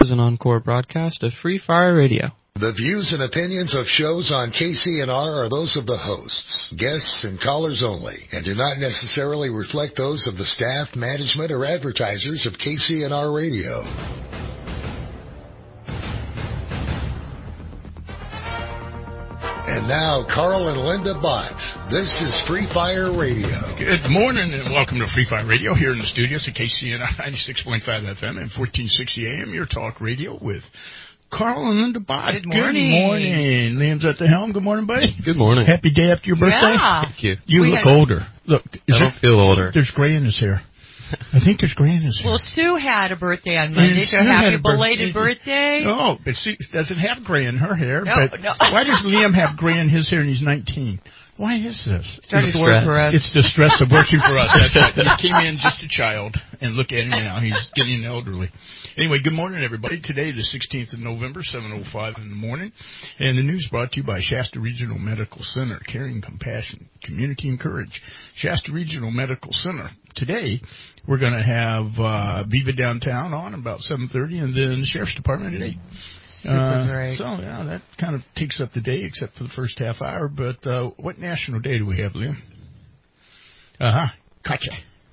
is an encore broadcast of Free Fire Radio. The views and opinions of shows on KCNR are those of the hosts, guests, and callers only, and do not necessarily reflect those of the staff, management, or advertisers of KCNR Radio. And now, Carl and Linda Bott. This is Free Fire Radio. Good morning and welcome to Free Fire Radio here in the studios at KCNR 96.5 FM and 1460 AM, your talk radio with Carl and Linda Bott. Good morning. Good morning. Liam's at the helm. Good morning, buddy. Good morning. Happy day after your birthday. Yeah. Thank you. You look older. Look, I don't feel older. There's gray in his hair. I think there's gray in his hair. Well, Sue had a birthday on Monday, so happy belated birthday. No, but she doesn't have gray in her hair. No, but no. Why does Liam have gray in his hair and he's 19? Why is this? Started to work for us. It's the stress of working for us. That's right. He came in just a child, and look at him now. He's getting elderly. Anyway, good morning, everybody. Today, the 16th of November, 7:05 in the morning, and the news brought to you by Shasta Regional Medical Center, caring, compassion, community, and courage. Shasta Regional Medical Center. Today, we're going to have Viva Downtown on about 7:30, and then the Sheriff's Department at 8. Super great. So, yeah, that kind of takes up the day, except for the first half hour. But what national day do we have, Liam? Gotcha.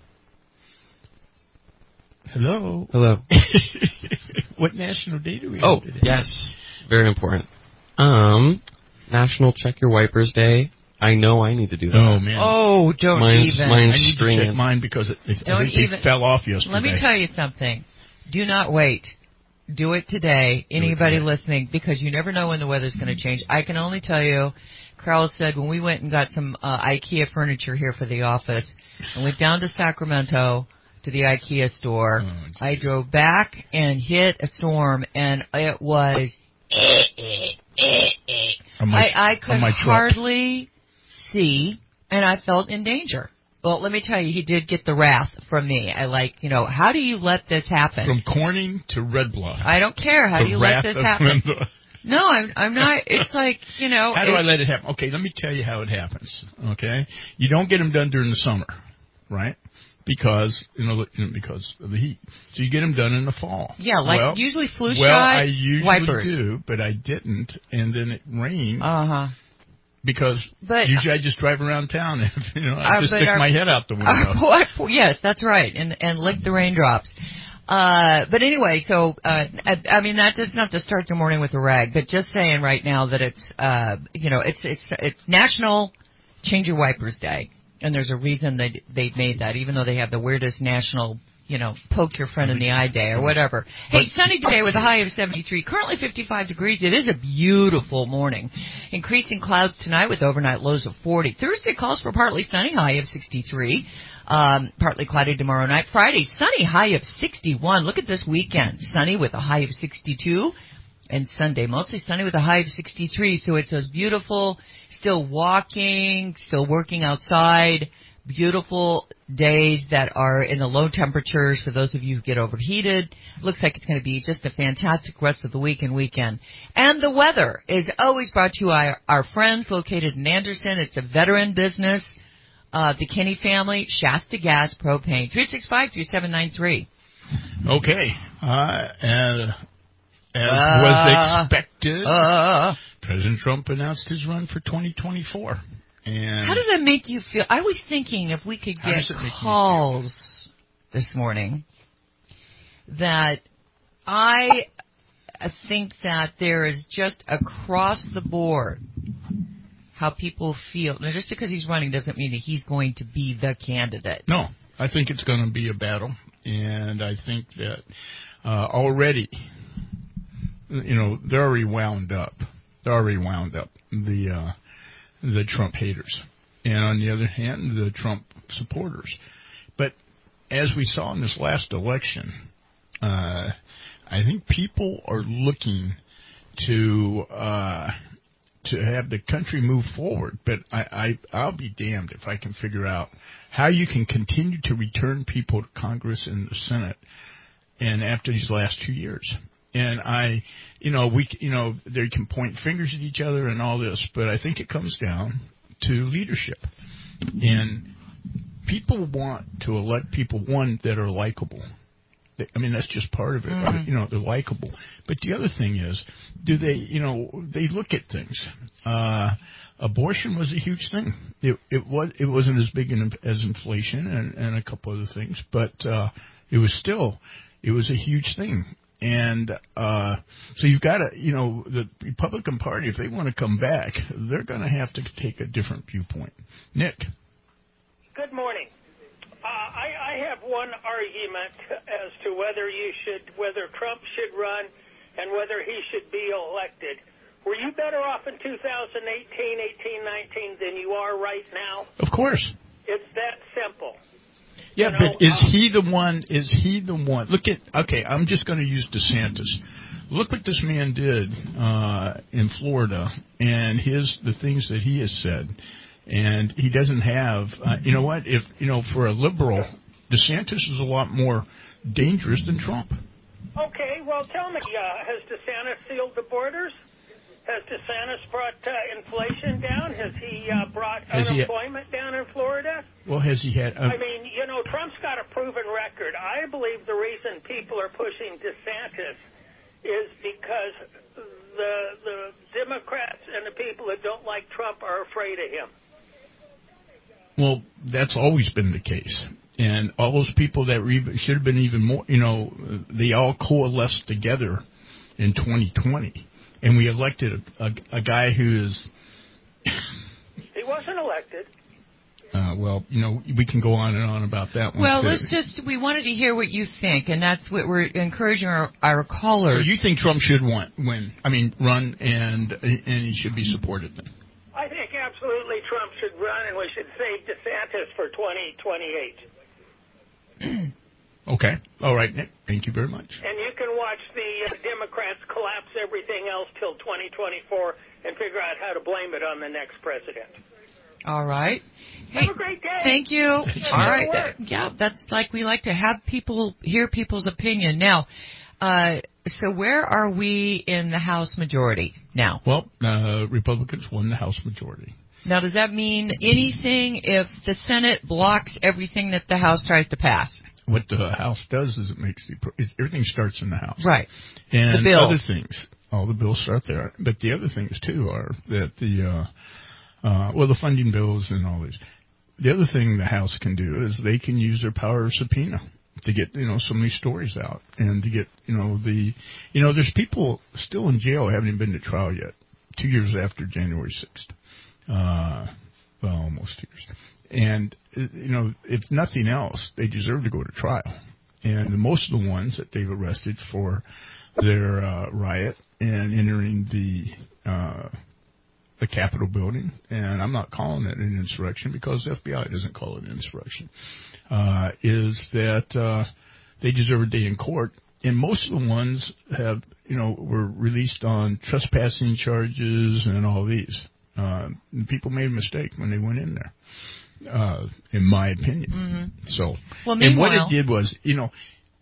Hello. Hello. What national day do we have today? Yes. Very important. National Check Your Wipers Day. I know I need to do that. Oh, man. Oh, don't Mine's even. I need to stringing. check mine because I think even. they fell off yesterday. Let me tell you something. Do not wait. Do it today. Anybody listening, because you never know when the weather's going to change. I can only tell you, Carl said when we went and got some IKEA furniture here for the office, and went down to Sacramento to the IKEA store, I drove back and hit a storm, and it was... I could hardly see, and I felt in danger. Well, let me tell you, he did get the wrath from me. How do you let this happen? From Corning to Red Bluff. I don't care. How do you let this happen? No, I'm not. It's like, How do I let it happen? Okay, let me tell you how it happens. Okay? You don't get them done during the summer, right? Because of the heat. So you get them done in the fall. Yeah, usually flu shot, I usually wipers. do, but I didn't, and then it rained. Uh-huh. But usually I just drive around town and, I just stick my head out the window. Yes, that's right, and lick the raindrops. But anyway, so, that's just not to start the morning with a rag, but just saying right now that it's National Change Your Wipers Day. And there's a reason they made that, even though they have the weirdest national, poke your friend in the eye day or whatever. Hey, sunny today with a high of 73, currently 55 degrees. It is a beautiful morning. Increasing clouds tonight with overnight lows of 40. Thursday calls for partly sunny, high of 63. Partly cloudy tomorrow night. Friday, sunny, high of 61. Look at this weekend. Sunny with a high of 62. And Sunday, mostly sunny with a high of 63. So it's those beautiful, still walking, still working outside, beautiful days that are in the low temperatures for those of you who get overheated. Looks like it's going to be just a fantastic rest of the week and weekend. And the weather is always brought to you by our friends located in Anderson. It's a veteran business. The Kinney family, Shasta Gas Propane, 365-3793. Okay. As was expected, President Trump announced his run for 2024. And how does that make you feel? I was thinking if we could get calls this morning, that I think that there is just across the board how people feel. Now, just because he's running doesn't mean that he's going to be the candidate. No, I think it's going to be a battle, and I think that already... they're already wound up. The Trump haters. And on the other hand, the Trump supporters. But as we saw in this last election, I think people are looking to have the country move forward. But I'll be damned if I can figure out how you can continue to return people to Congress and the Senate and after these last 2 years. And they can point fingers at each other and all this, but I think it comes down to leadership. And people want to elect people, one, that are likable, I mean, that's just part of it. Mm-hmm. You know, they're likable. But the other thing is, do they, you know, they look at things. Abortion was a huge thing. It wasn't as big as inflation and a couple other things, but it was a huge thing. And so you've got to, you know, the Republican Party, if they want to come back, they're going to have to take a different viewpoint. Nick. Good morning. I have one argument as to whether Trump should run and whether he should be elected. Were you better off in 2018, 19 than you are right now? Of course. It's that simple. Yeah, you know, but is he the one? Look at, okay, I'm just going to use DeSantis. Look what this man did in Florida and the things that he has said. And he doesn't have, you know what, if, you know, for a liberal, DeSantis is a lot more dangerous than Trump. Okay, well, tell me, has DeSantis sealed the borders? Has DeSantis brought inflation down? Has he brought unemployment down in Florida? Well, has he had... I mean, you know, Trump's got a proven record. I believe the reason people are pushing DeSantis is because the Democrats and the people that don't like Trump are afraid of him. Well, that's always been the case. And all those people that should have been even more, you know, they all coalesced together in 2020. And we elected a guy who is... He wasn't elected. Well, you know, we can go on and on about that one. Well, we wanted to hear what you think, and that's what we're encouraging our callers. So you think Trump should run, and he should be supported then? I think absolutely Trump should run, and we should save DeSantis for 2028. Okay. All right, Nick. Thank you very much. And you can watch the Democrats collapse everything else till 2024 and figure out how to blame it on the next president. All right. Have a great day. Thank you. All right. Yeah, that's like we like to have people hear people's opinion. Now, so where are we in the House majority now? Well, Republicans won the House majority. Now, does that mean anything if the Senate blocks everything that the House tries to pass? What the House does is everything starts in the House. Right. And the bills. other things, all the bills start there. But the other things, too, are that the funding bills and all these. The other thing the House can do is they can use their power of subpoena to get, you know, so many stories out and to get, you know, there's people still in jail who haven't even been to trial yet, 2 years after January 6th. Well, almost 2 years. And, you know, if nothing else, they deserve to go to trial. And most of the ones that they've arrested for their riot and entering the Capitol building, and I'm not calling it an insurrection because the FBI doesn't call it an insurrection, is that they deserve a day in court. And most of the ones have, you know, were released on trespassing charges and all these. People made a mistake when they went in there. In my opinion. Mm-hmm. So, well, and what it did was, you know,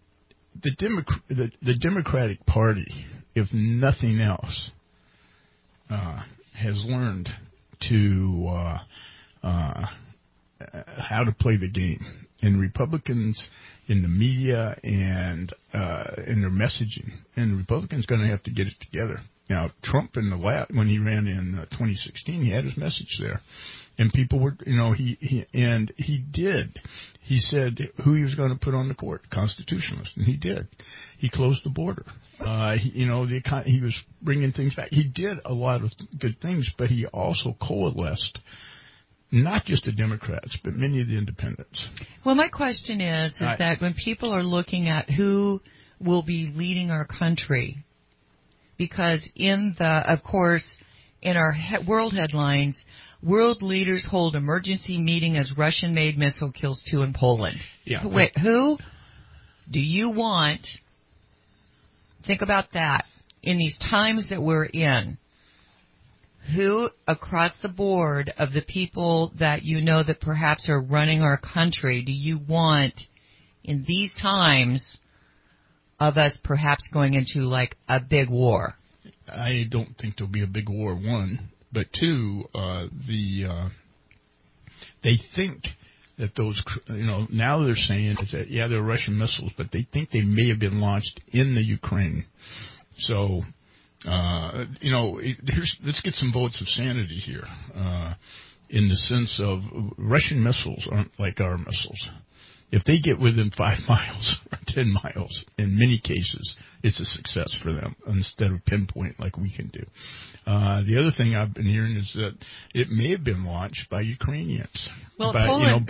the Democratic Party, if nothing else, has learned to how to play the game. And Republicans in the media and in their messaging, and the Republicans going to have to get it together. Now, Trump when he ran in 2016, he had his message there. And people were, you know, he did. He said who he was going to put on the court, constitutionalist, and he did. He closed the border. He was bringing things back. He did a lot of good things, but he also coalesced not just the Democrats, but many of the independents. Well, my question is that when people are looking at who will be leading our country, because in our world headlines, world leaders hold emergency meeting as Russian-made missile kills 2 in Poland. Yeah. Wait, who do you want? Think about that. In these times that we're in, who across the board of the people that you know that perhaps are running our country do you want in these times of us perhaps going into like a big war? I don't think there'll be a big war, one. But two, they think that those, now they're saying is that, yeah, they're Russian missiles, but they think they may have been launched in the Ukraine. So, let's get some votes of sanity here, in the sense of Russian missiles aren't like our missiles. If they get within 5 miles or 10 miles, in many cases, it's a success for them instead of pinpoint like we can do. The other thing I've been hearing is that it may have been launched by Ukrainians. Well, by, Poland,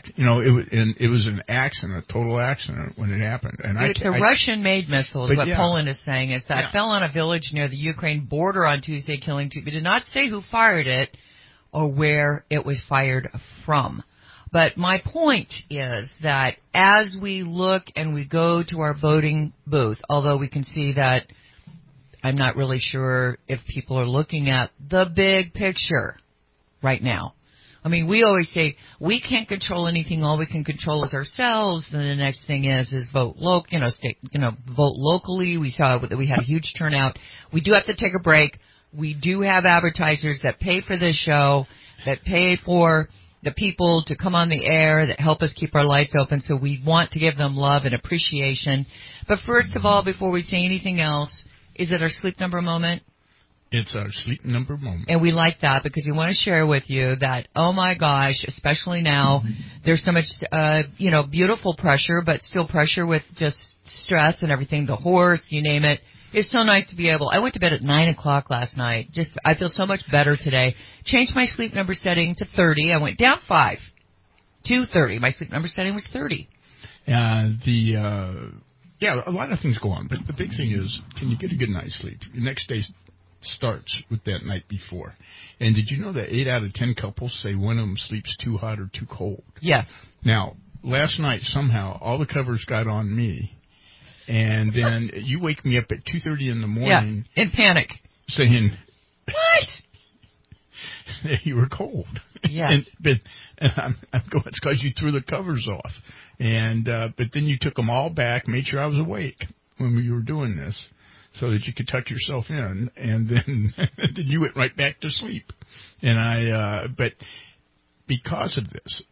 it was an accident, a total accident when it happened. And it's a Russian-made missile. Is what Poland is saying is that fell on a village near the Ukraine border on Tuesday, killing 2. But did not say who fired it or where it was fired from. But my point is that as we look and we go to our voting booth, although we can see that I'm not really sure if people are looking at the big picture right now. I mean, we always say we can't control anything. All we can control is ourselves. And the next thing is vote vote locally. We saw that we had a huge turnout. We do have to take a break. We do have advertisers that pay for this show, that pay for the people to come on the air, that help us keep our lights open. So we want to give them love and appreciation. But first of all, before we say anything else, is it our sleep number moment? It's our sleep number moment. And we like that because we want to share with you that, oh my gosh, especially now, there's so much, beautiful pressure, but still pressure with just stress and everything, the horse, you name it. It's so nice to be able. I went to bed at 9 o'clock last night. I feel so much better today. Changed my sleep number setting to 30. I went down 5 to 30. My sleep number setting was 30. A lot of things go on, but the big thing is, can you get a good night's sleep? The next day starts with that night before. And did you know that 8 out of 10 couples say one of them sleeps too hot or too cold? Yes. Now, last night somehow all the covers got on me. And then you wake me up at 2:30 in the morning. Yes, in panic. Saying, what? You were cold. Yes. And I'm going, it's because you threw the covers off. And but then you took them all back, made sure I was awake when we were doing this, so that you could tuck yourself in. And then then you went right back to sleep. And but because of this,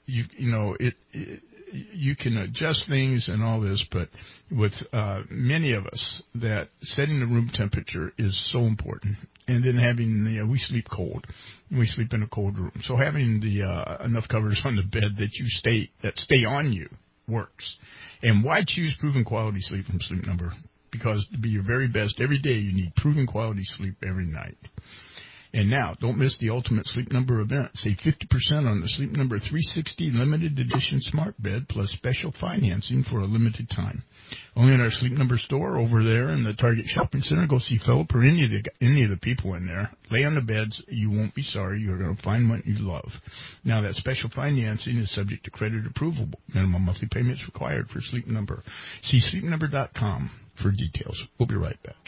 you can adjust things and all this, but with many of us, that setting the room temperature is so important. And then having we sleep cold, we sleep in a cold room. So having the enough covers on the bed that stay on you works. And why choose proven quality sleep from Sleep Number? Because to be your very best every day, you need proven quality sleep every night. And now, don't miss the Ultimate Sleep Number event. Save 50% on the Sleep Number 360 Limited Edition Smart Bed plus special financing for a limited time. Only in our Sleep Number store over there in the Target Shopping Center. Go see Philip or any of the people in there. Lay on the beds. You won't be sorry. You're going to find what you love. Now, that special financing is subject to credit approval. Minimum monthly payments required for Sleep Number. See sleepnumber.com for details. We'll be right back.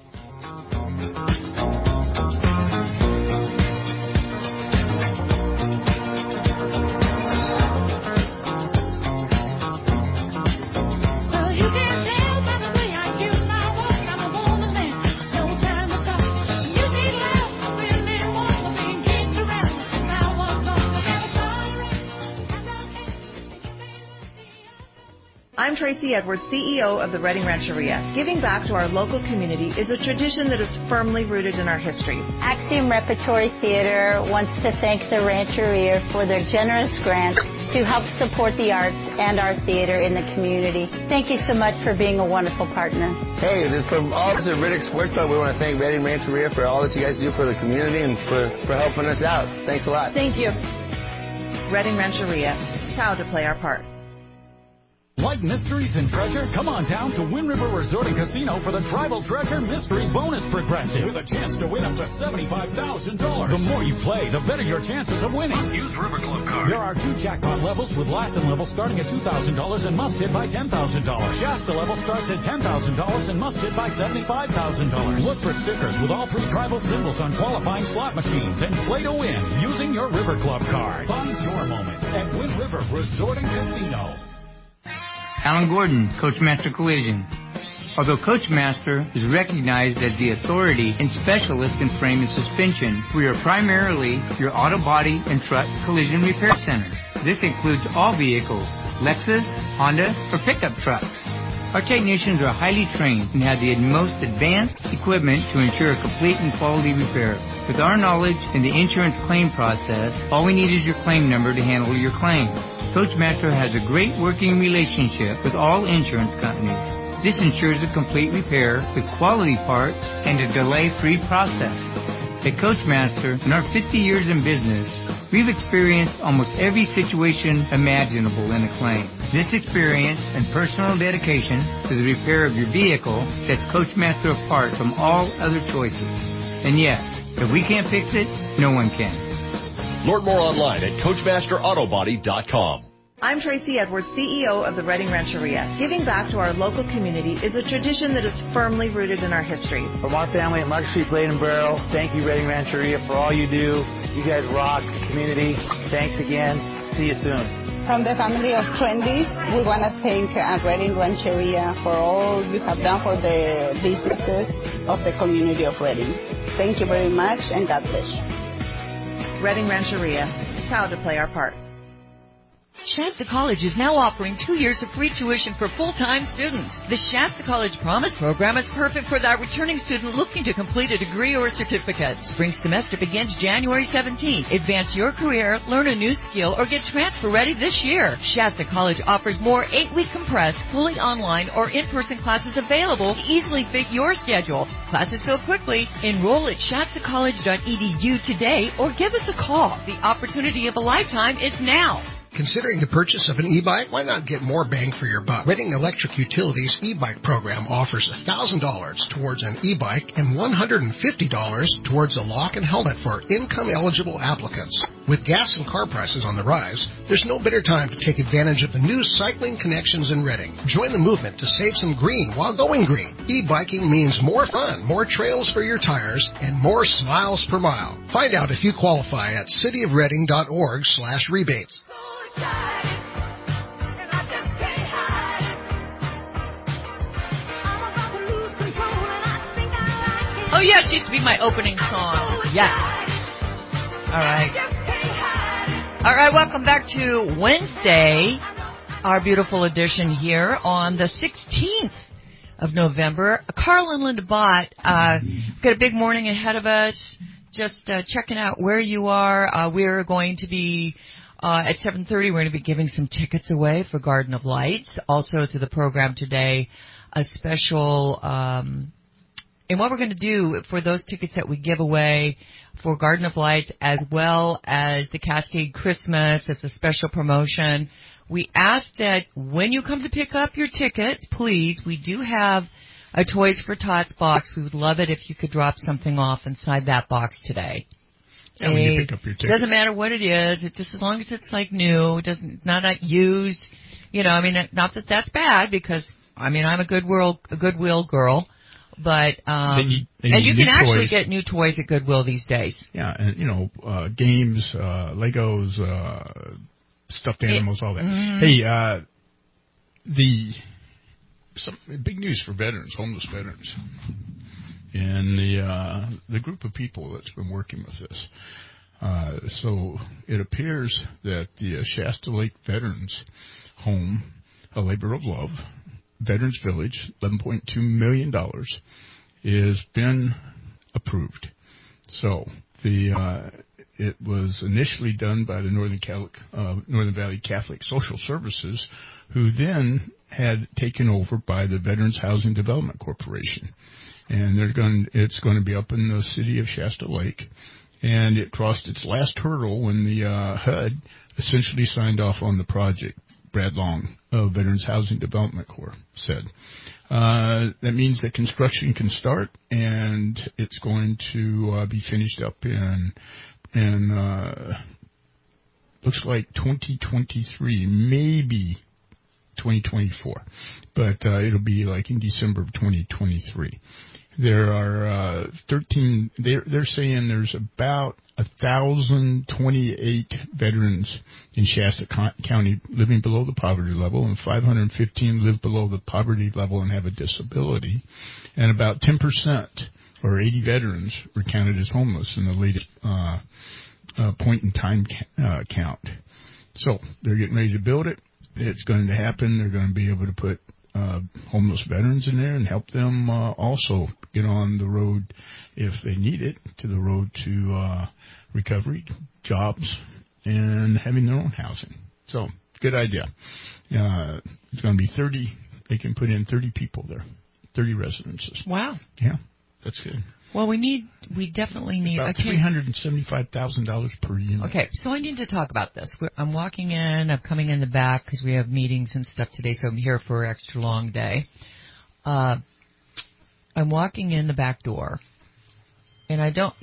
I'm Tracy Edwards, CEO of the Reading Rancheria. Giving back to our local community is a tradition that is firmly rooted in our history. Axiom Repertory Theater wants to thank the Rancheria for their generous grants to help support the arts and our theater in the community. Thank you so much for being a wonderful partner. Hey, from all of us at Riddick Sports Club, we want to thank Reading Rancheria for all that you guys do for the community and for helping us out. Thanks a lot. Thank you. Reading Rancheria, proud to play our part. Like mysteries and treasure? Come on down to Wind River Resort and Casino for the Tribal Treasure Mystery Bonus Progressive with a chance to win up to $75,000. The more you play, the better your chances of winning. Must use River Club card. There are 2 jackpot levels with Latin level starting at $2,000 and must hit by $10,000. Shasta level starts at $10,000 and must hit by $75,000. Look for stickers with all 3 tribal symbols on qualifying slot machines and play to win using your River Club card. Find your moment at Wind River Resort and Casino. Alan Gordon, Coachmaster Collision. Although Coachmaster is recognized as the authority and specialist in frame and suspension, we are primarily your auto body and truck collision repair center. This includes all vehicles, Lexus, Honda, or pickup trucks. Our technicians are highly trained and have the most advanced equipment to ensure a complete and quality repair. With our knowledge in the insurance claim process, all we need is your claim number to handle your claim. Coachmaster has a great working relationship with all insurance companies. This ensures a complete repair with quality parts and a delay-free process. At Coachmaster, in our 50 years in business, we've experienced almost every situation imaginable in a claim. This experience and personal dedication to the repair of your vehicle sets Coachmaster apart from all other choices. And yes, if we can't fix it, no one can. Learn more online at CoachmasterAutobody.com. I'm Tracy Edwards, CEO of the Redding Rancheria. Giving back to our local community is a tradition that is firmly rooted in our history. From our family at Market Street Blade and Barrel, thank you, Redding Rancheria, for all you do. You guys rock the community. Thanks again. See you soon. From the family of Trendy, we want to thank Redding Rancheria for all you have done for the businesses of the community of Redding. Thank you very much, and God bless you. Redding Rancheria, proud to play our part. Shasta College is now offering 2 years of free tuition for full-time students. The Shasta College Promise Program is perfect for that returning student looking to complete a degree or a certificate. Spring semester begins January 17th. Advance your career, learn a new skill, or get transfer ready this year. Shasta College offers more 8-week compressed, fully online, or in-person classes available to easily fit your schedule. Classes fill quickly. Enroll at shastacollege.edu today or give us a call. The opportunity of a lifetime is now. Considering the purchase of an e-bike, why not get more bang for your buck? Redding Electric Utilities e-bike program offers $1,000 towards an e-bike and $150 towards a lock and helmet for income-eligible applicants. With gas and car prices on the rise, there's no better time to take advantage of the new cycling connections in Redding. Join the movement to save some green while going green. E-biking means more fun, more trails for your tires, and more smiles per mile. Find out if you qualify at cityofredding.org/rebates. Oh, yes, it used to be my opening song. Yes. All right. All right, welcome back to Wednesday, our beautiful edition here on the 16th of November. Carl and Linda Bott, we've got a big morning ahead of us. Just checking out where you are. We're going to be... at 7:30, we're going to be giving some tickets away for Garden of Lights. Also to the program today, a special, and what we're going to do for those tickets that we give away for Garden of Lights as well as the Cascade Christmas as a special promotion, we ask that when you come to pick up your tickets, please, we do have a Toys for Tots box. We would love it if you could drop something off inside that box today. Yeah, when you pick up your ticket. Doesn't matter what it is. It just as long as it's like new, it doesn't not used. You know, I mean, not that that's bad because I mean I'm a Goodwill girl, but and you can actually get new toys at Goodwill these days. Yeah, and games, Legos, stuffed animals, all that. Mm-hmm. Hey, some big news for veterans, homeless veterans. And the group of people that's been working with this. So it appears that the Shasta Lake Veterans Home, a labor of love, Veterans Village, $11.2 million, has been approved. So it was initially done by the Northern Valley Catholic Social Services, who then had taken over by the Veterans Housing Development Corporation. And it's going to be up in the city of Shasta Lake. And it crossed its last hurdle when the HUD essentially signed off on the project, Brad Long of Veterans Housing Development Corps said. That means that construction can start, and it's going to be finished up in looks like 2023, maybe 2024. But it'll be like in December of 2023. There are 13. They're saying there's about 1,028 veterans in Shasta County living below the poverty level, and 515 live below the poverty level and have a disability, and about 10% or 80 veterans were counted as homeless in the latest point in time count. So they're getting ready to build it. It's going to happen. They're going to be able to put homeless veterans in there and help them also get on the road, if they need it, to the road to recovery, jobs, and having their own housing. So, good idea. It's going to be 30. They can put in 30 people there, 30 residences. Wow. Yeah, that's good. Well, we definitely need about $375,000 per unit. Okay, so I need to talk about this. I'm walking in. I'm coming in the back because we have meetings and stuff today, so I'm here for an extra long day. I'm walking in the back door, and I don't,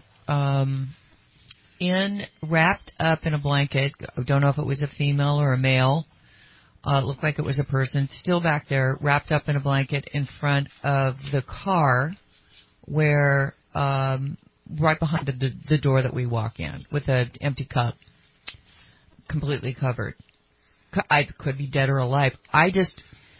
wrapped up in a blanket. I don't know if it was a female or a male. It looked like it was a person, still back there, wrapped up in a blanket in front of the car, where right behind the door that we walk in, with an empty cup, completely covered. I could be dead or alive. I'm the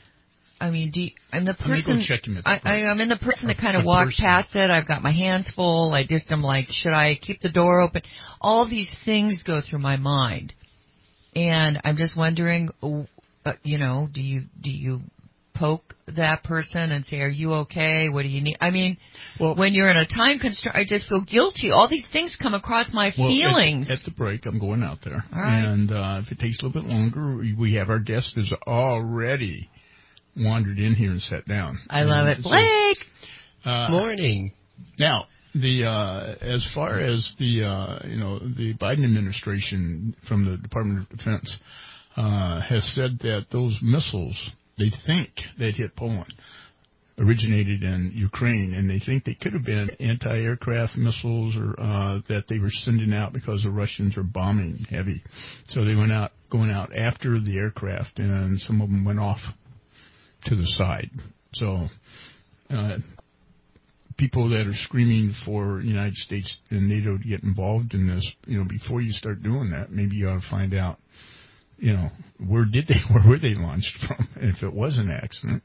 person. I'm in the person that kind of walks past it. I've got my hands full. I'm like, should I keep the door open? All these things go through my mind, and I'm just wondering, do you poke that person and say, are you okay? What do you need? When you're in a time constraint, I just feel guilty. All these things come across my feelings. At the break, I'm going out there. All right. And if it takes a little bit longer, we have our guest has already wandered in here and sat down. I love it. Blake! Morning. Now, as far as the Biden administration from the Department of Defense has said that those missiles they think that hit Poland originated in Ukraine, and they think they could have been anti-aircraft missiles or that they were sending out because the Russians are bombing heavy. So they going out after the aircraft, and some of them went off to the side. So people that are screaming for the United States and NATO to get involved in this, before you start doing that, maybe you ought to find out, where were they launched from, and if it was an accident,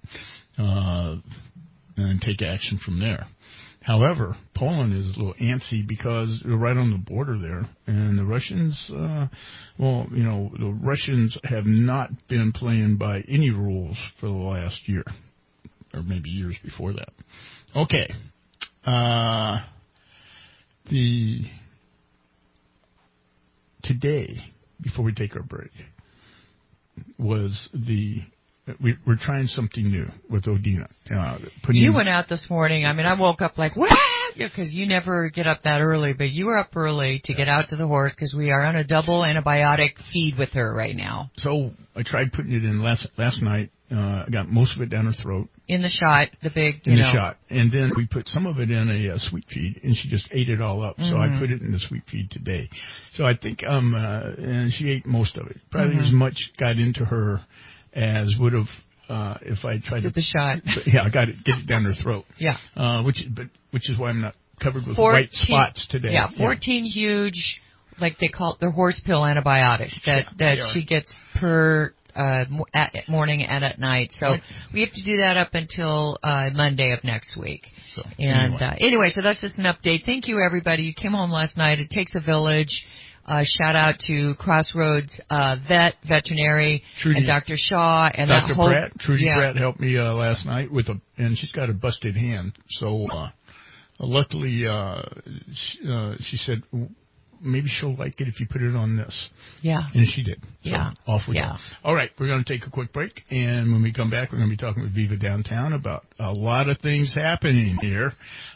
and take action from there. However, Poland is a little antsy because they're right on the border there, and the Russians, the Russians have not been playing by any rules for the last year, or maybe years before that. Okay. Today, before we take our break, was we're trying something new with Odina. You went out this morning. I woke up like, what? Because you never get up that early, but you were up early to get out to the horse because we are on a double antibiotic feed with her right now. So I tried putting it in last night. I got most of it down her throat. In the shot, the big, In the shot. And then we put some of it in a sweet feed, and she just ate it all up. Mm-hmm. So I put it in the sweet feed today. So I think, and she ate most of it. Probably as much got into her as would have, if I tried to. The shot. Yeah, I got it, get it down her throat. Yeah. Which is why I'm not covered with white spots today. Yeah, 14 huge, like they call it, their horse pill antibiotics that she gets per at morning and at night. So we have to do that up until Monday of next week. So anyway, so that's just an update. Thank you, everybody. You came home last night. It takes a village. Shout out to Crossroads Veterinary Trudy, and Dr. Shaw and Dr. that whole Pratt. Trudy Pratt helped me last night and she's got a busted hand. So luckily, she said maybe she'll like it if you put it on this. Yeah. And she did. So off we go. Yeah. All right, we're going to take a quick break, and when we come back, we're going to be talking with Viva Downtown about a lot of things happening here.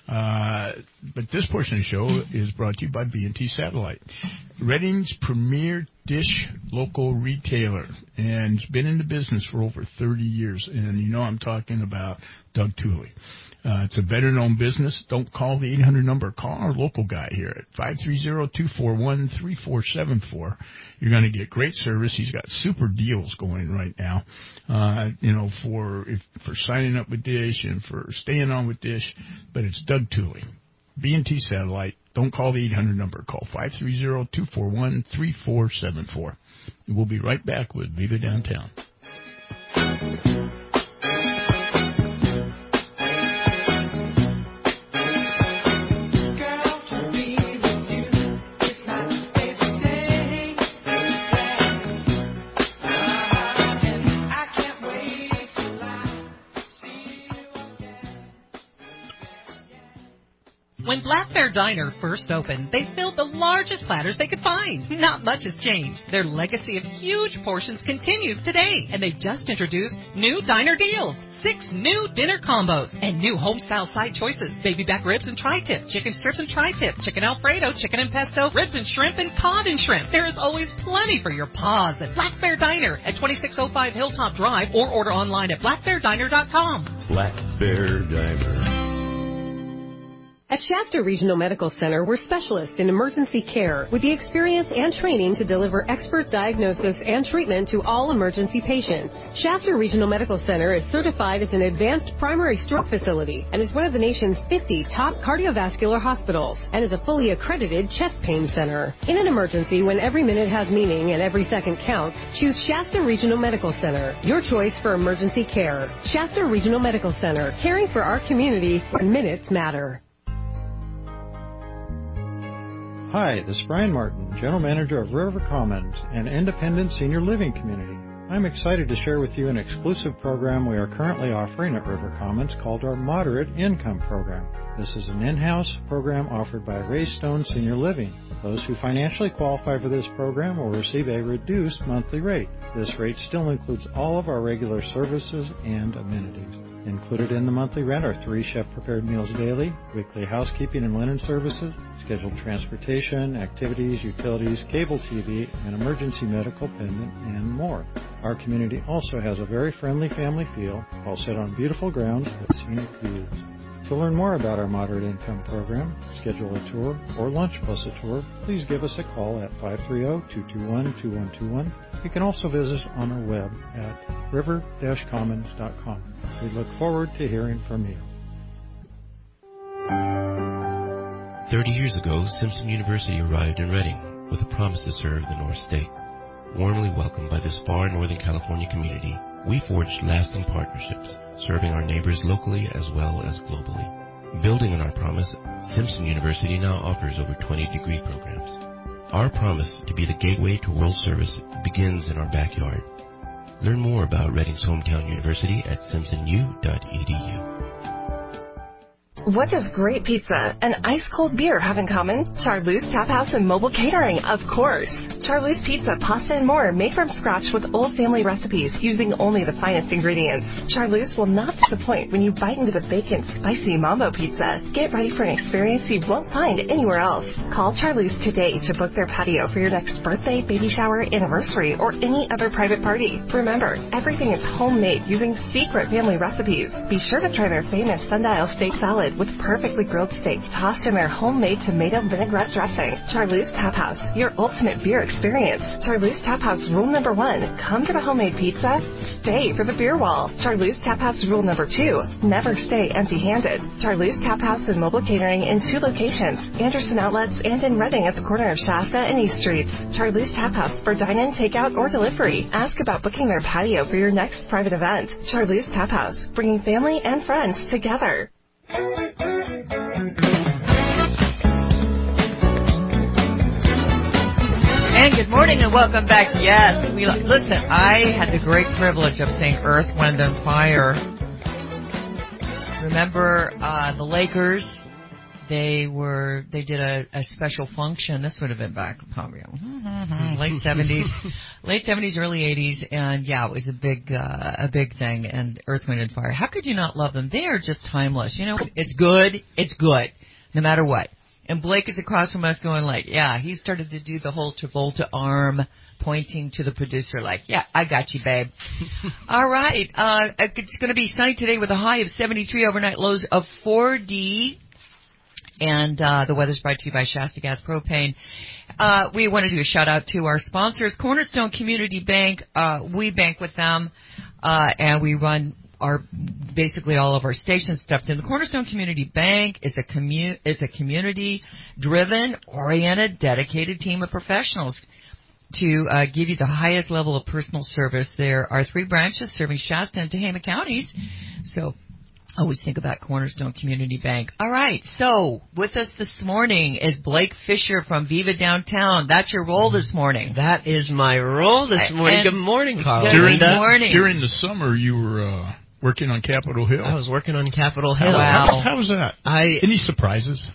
But this portion of the show is brought to you by B&T Satellite, Reading's premier dish local retailer, and it's been in the business for over 30 years. And I'm talking about Doug Tooley. It's a veteran-owned business. Don't call the 800 number. Call our local guy here at 530-241-3474. You're going to get great service. He's got super deals going right now, for signing up with Dish and for staying on with Dish. But it's Doug Tooley, B&T Satellite. Don't call the 800 number. Call 530-241-3474. We'll be right back with Viva Downtown. When Black Bear Diner first opened, they filled the largest platters they could find. Not much has changed. Their legacy of huge portions continues today, and they've just introduced new diner deals. 6 new dinner combos and new home-style side choices. Baby back ribs and tri-tip, chicken strips and tri-tip, chicken Alfredo, chicken and pesto, ribs and shrimp, and cod and shrimp. There is always plenty for your paws at Black Bear Diner at 2605 Hilltop Drive, or order online at blackbeardiner.com. Black Bear Diner. At Shasta Regional Medical Center, we're specialists in emergency care with the experience and training to deliver expert diagnosis and treatment to all emergency patients. Shasta Regional Medical Center is certified as an advanced primary stroke facility and is one of the nation's 50 top cardiovascular hospitals and is a fully accredited chest pain center. In an emergency, when every minute has meaning and every second counts, choose Shasta Regional Medical Center, your choice for emergency care. Shasta Regional Medical Center, caring for our community when minutes matter. Hi, this is Brian Martin, General Manager of River Commons, an independent senior living community. I'm excited to share with you an exclusive program we are currently offering at River Commons called our Moderate Income Program. This is an in-house program offered by Ray Stone Senior Living. Those who financially qualify for this program will receive a reduced monthly rate. This rate still includes all of our regular services and amenities. Included in the monthly rent are 3 chef-prepared meals daily, weekly housekeeping and linen services, scheduled transportation, activities, utilities, cable TV, and emergency medical pendant, and more. Our community also has a very friendly family feel, all set on beautiful grounds with scenic views. To learn more about our Moderate Income Program, schedule a tour, or lunch plus a tour, please give us a call at 530-221-2121. You can also visit us on our web at river-commons.com. We look forward to hearing from you. 30 years ago, Simpson University arrived in Reading with a promise to serve the North State. Warmly welcomed by this far Northern California community, we forged lasting partnerships, serving our neighbors locally as well as globally. Building on our promise, Simpson University now offers over 20 degree programs. Our promise to be the gateway to world service begins in our backyard. Learn more about Reading's hometown university at simpsonu.edu. What does great pizza and ice-cold beer have in common? Charlotte's Tap House and Mobile Catering, of course. Charlotte's Pizza, pasta, and more made from scratch with old family recipes using only the finest ingredients. Charlotte's will not disappoint when you bite into the bacon, spicy mambo pizza. Get ready for an experience you won't find anywhere else. Call Charlotte's today to book their patio for your next birthday, baby shower, anniversary, or any other private party. Remember, everything is homemade using secret family recipes. Be sure to try their famous sundial steak salad with perfectly grilled steak tossed in their homemade tomato vinaigrette dressing. Charlotte's Tap House, your ultimate beer experience. Charlotte's Tap House rule number 1, come for the homemade pizza, stay for the beer wall. Charlotte's Tap House rule number 2, never stay empty-handed. Charlotte's Tap House and Mobile Catering in 2 locations, Anderson Outlets and in Reading at the corner of Shasta and East Streets. Charlotte's Tap House for dine-in, takeout, or delivery. Ask about booking their patio for your next private event. Charlotte's Tap House, bringing family and friends together. And good morning and welcome back. Yes, listen, I had the great privilege of seeing Earth, Wind, and Fire. Remember the Lakers? They did a special function. This would have been back probably late 70s, early 80s, and yeah, it was a big thing. And Earth, Wind, and Fire. How could you not love them? They are just timeless. You know, it's good, no matter what. And Blake is across from us going like, yeah, he started to do the whole Travolta arm pointing to the producer like, yeah, I got you, babe. All right, it's going to be sunny today with a high of 73, overnight lows of 40. And the weather's brought to you by Shasta Gas Propane. We want to do a shout-out to our sponsors, Cornerstone Community Bank. We bank with them, and we run basically all of our stations stuff. And the Cornerstone Community Bank is a community-driven, oriented, dedicated team of professionals to give you the highest level of personal service. There are 3 branches serving Shasta and Tehama counties. So always think about Cornerstone Community Bank. All right, so with us this morning is Blake Fisher from Viva Downtown. That's your role this morning. That is my role this morning. Good morning, Carl. Good morning. During the summer, you were working on Capitol Hill. I was working on Capitol Hill. Wow. How was that? Any surprises?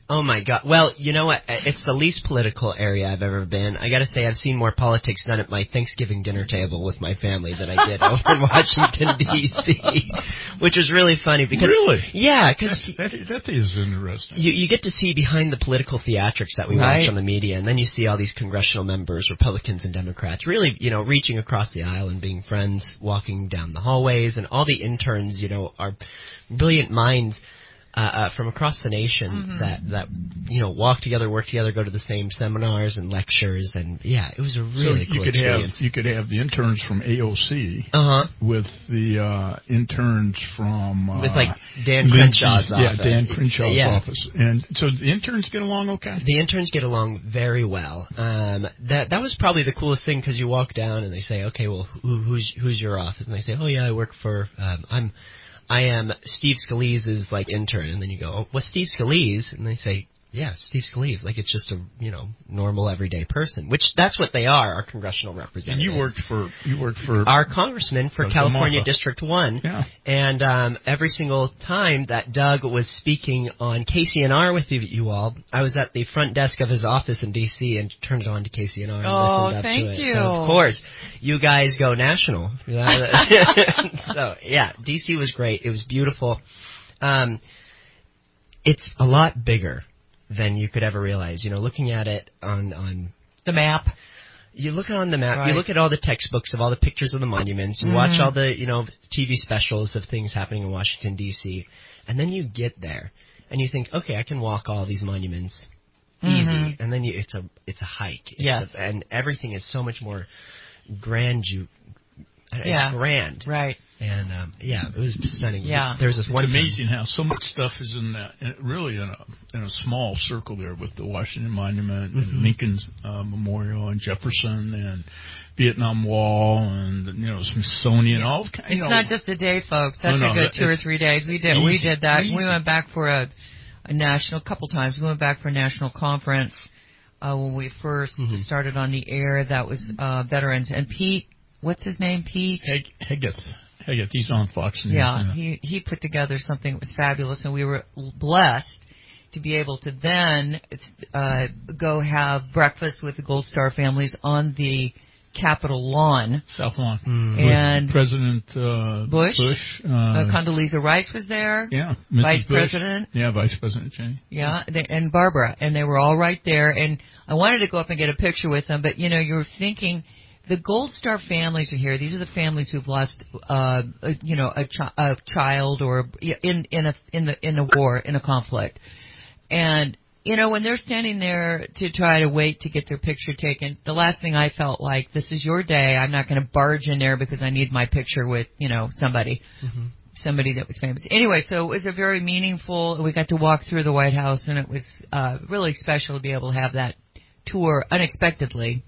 Oh my God. Well, you know what? It's the least political area I've ever been. I gotta say, I've seen more politics done at my Thanksgiving dinner table with my family than I did over in Washington, D.C., which was really funny because... Really? Yeah, because... That is interesting. You get to see behind the political theatrics that we watch on the media, and then you see all these congressional members, Republicans and Democrats, really, reaching across the aisle and being friends, walking down the hallways, and all the interns, are brilliant minds from across the nation that walk together, work together, go to the same seminars and lectures, and it was a really cool experience. You could have the interns from AOC with the interns from with like Dan Crenshaw's office. Yeah, Dan Crenshaw's office. And so the interns get along okay? The interns get along very well. That was probably the coolest thing because you walk down and they say, okay, well, who's your office? And they say, oh yeah, I work for I am Steve Scalise's intern, and then you go, oh, what's Steve Scalise? And they say, yeah, Steve Scalise. Like it's just a normal everyday person, which that's what they are, our congressional representatives. And you worked for our congressman for California District 1. Yeah. And every single time that Doug was speaking on KCNR with you all, I was at the front desk of his office in D.C. and turned it on to KCNR and listened up to it. Thank you. So, of course, you guys go national. So, yeah, D.C. was great. It was beautiful. It's a lot bigger than you could ever realize. Looking at it on the map. You look on the map, you look at all the textbooks of all the pictures of the monuments, you watch all the, TV specials of things happening in Washington, D.C., and then you get there, and you think, okay, I can walk all these monuments easy, and then it's a hike. And everything is so much more grand. It's grand. Right. And, it was stunning. Yeah. There was this one It's amazing how so much stuff is in a small circle there with the Washington Monument and Lincoln's Memorial and Jefferson and Vietnam Wall and, Smithsonian, all kinds. It's not just a day, folks. That's a good 2 or 3 days. We did that. We went back for a national, couple times. We went back for a national conference when we first started on the air. That was veterans. And Pete, what's his name, Pete? Heggeth, he's on Fox News. Yeah, he put together something that was fabulous, and we were blessed to be able to then go have breakfast with the Gold Star families on the Capitol lawn. South Lawn. And with President Bush. Condoleezza Rice was there. Yeah. Mrs. Vice Bush. President. Yeah, Vice President Cheney. Yeah, and Barbara. And they were all right there. And I wanted to go up and get a picture with them, but, you were thinking... The Gold Star families are here. These are the families who've lost, a child or in a war, in a conflict. And, when they're standing there to try to wait to get their picture taken, the last thing I felt like, this is your day. I'm not going to barge in there because I need my picture with, somebody that was famous. Anyway, so it was a very meaningful, we got to walk through the White House, and it was really special to be able to have that tour unexpectedly.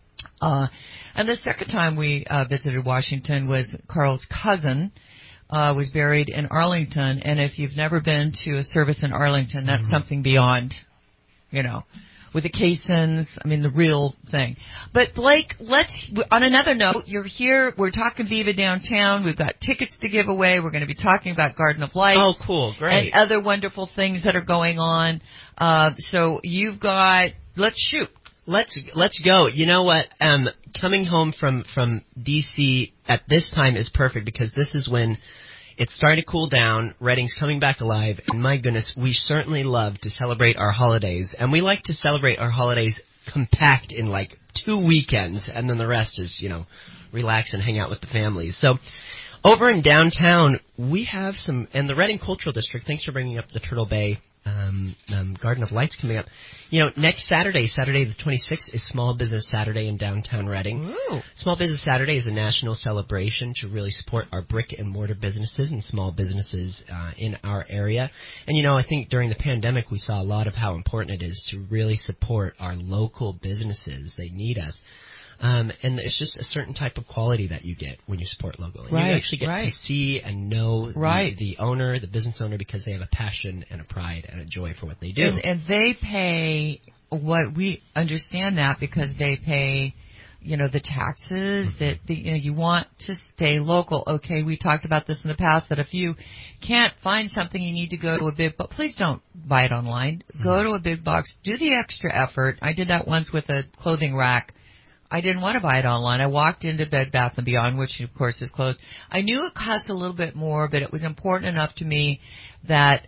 And the second time we visited Washington was Carl's cousin was buried in Arlington. And if you've never been to a service in Arlington, that's something beyond, with the Casons, the real thing. But Blake, on another note, you're here, we're talking Viva Downtown, we've got tickets to give away, we're going to be talking about Garden of Light. Oh, cool, great. And other wonderful things that are going on. So you've got, let's shoot. Let's go. You know what? Coming home from D.C. at this time is perfect because this is when it's starting to cool down. Reading's coming back alive, and my goodness, we certainly love to celebrate our holidays, and we like to celebrate our holidays compact in 2 weekends, and then the rest is relax and hang out with the families. So. Over in downtown, we have and the Reading Cultural District, thanks for bringing up the Turtle Bay Garden of Lights coming up. Next Saturday the 26th, is Small Business Saturday in downtown Reading. Ooh. Small Business Saturday is a national celebration to really support our brick and mortar businesses and small businesses in our area. And, I think during the pandemic, we saw a lot of how important it is to really support our local businesses. They need us. And it's just a certain type of quality that you get when you support local. And you actually get to see and know the owner, the business owner, because they have a passion and a pride and a joy for what they do. And they pay we understand that because they pay the taxes, that you want to stay local. Okay, we talked about this in the past, that if you can't find something, you need to go to a big, but please don't buy it online. Go to a big box, do the extra effort. I did that once with a clothing rack. I didn't want to buy it online. I walked into Bed Bath & Beyond, which of course is closed. I knew it cost a little bit more, but it was important enough to me that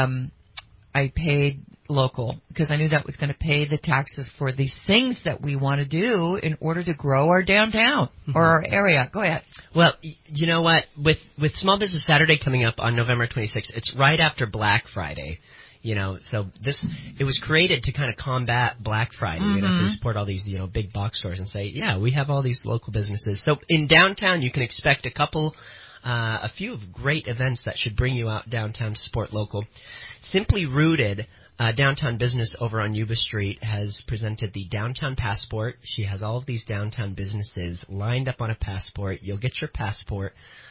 I paid local, because I knew that was going to pay the taxes for these things that we want to do in order to grow our downtown or our area. Go ahead. Well, you know what? With Small Business Saturday coming up on November 26th, it's right after Black Friday. So it was created to kind of combat Black Friday, to support all these, big box stores and say, yeah, we have all these local businesses. So in downtown, you can expect a few great events that should bring you out downtown to support local. Simply Rooted, downtown business over on Yuba Street, has presented the Downtown Passport. She has all of these downtown businesses lined up on a passport. You'll get your passport.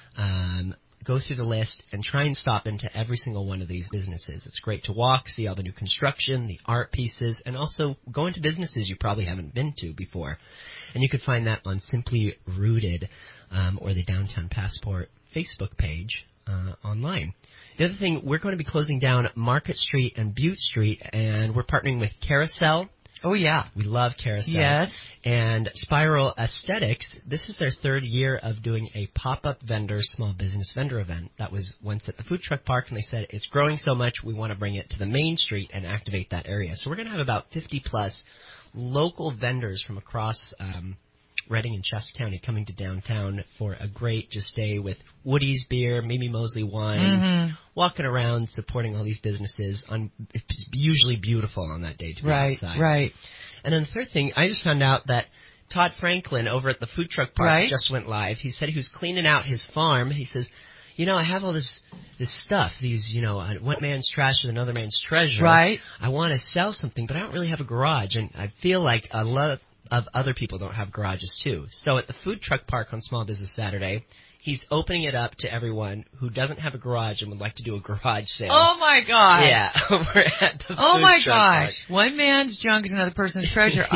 Go through the list and try and stop into every single one of these businesses. It's great to walk, see all the new construction, the art pieces, and also go into businesses you probably haven't been to before. And you can find that on Simply Rooted or the Downtown Passport Facebook page online. The other thing, we're going to be closing down Market Street and Butte Street, and we're partnering with Carousel. Oh, yeah. We love Carousel. Yes. And Spiral Aesthetics, this is their third year of doing a pop-up small business vendor event that was once at the food truck park, and they said it's growing so much we want to bring it to the main street and activate that area. So we're going to have about 50-plus local vendors from across Reading and Chester County coming to downtown for a great just day with Woody's Beer, Mimi Mosley Wine, walking around supporting all these businesses. It's usually beautiful on that day to be outside. Right. And then the third thing, I just found out that Todd Franklin over at the food truck park just went live. He said he was cleaning out his farm. He says, I have all this stuff, these, one man's trash is another man's treasure. Right. I want to sell something, but I don't really have a garage, and I feel like a lot of other people don't have garages too. So at the food truck park on Small Business Saturday, he's opening it up to everyone who doesn't have a garage and would like to do a garage sale. Oh my God! Yeah, over at the oh food my truck gosh! park. One man's junk is another person's treasure.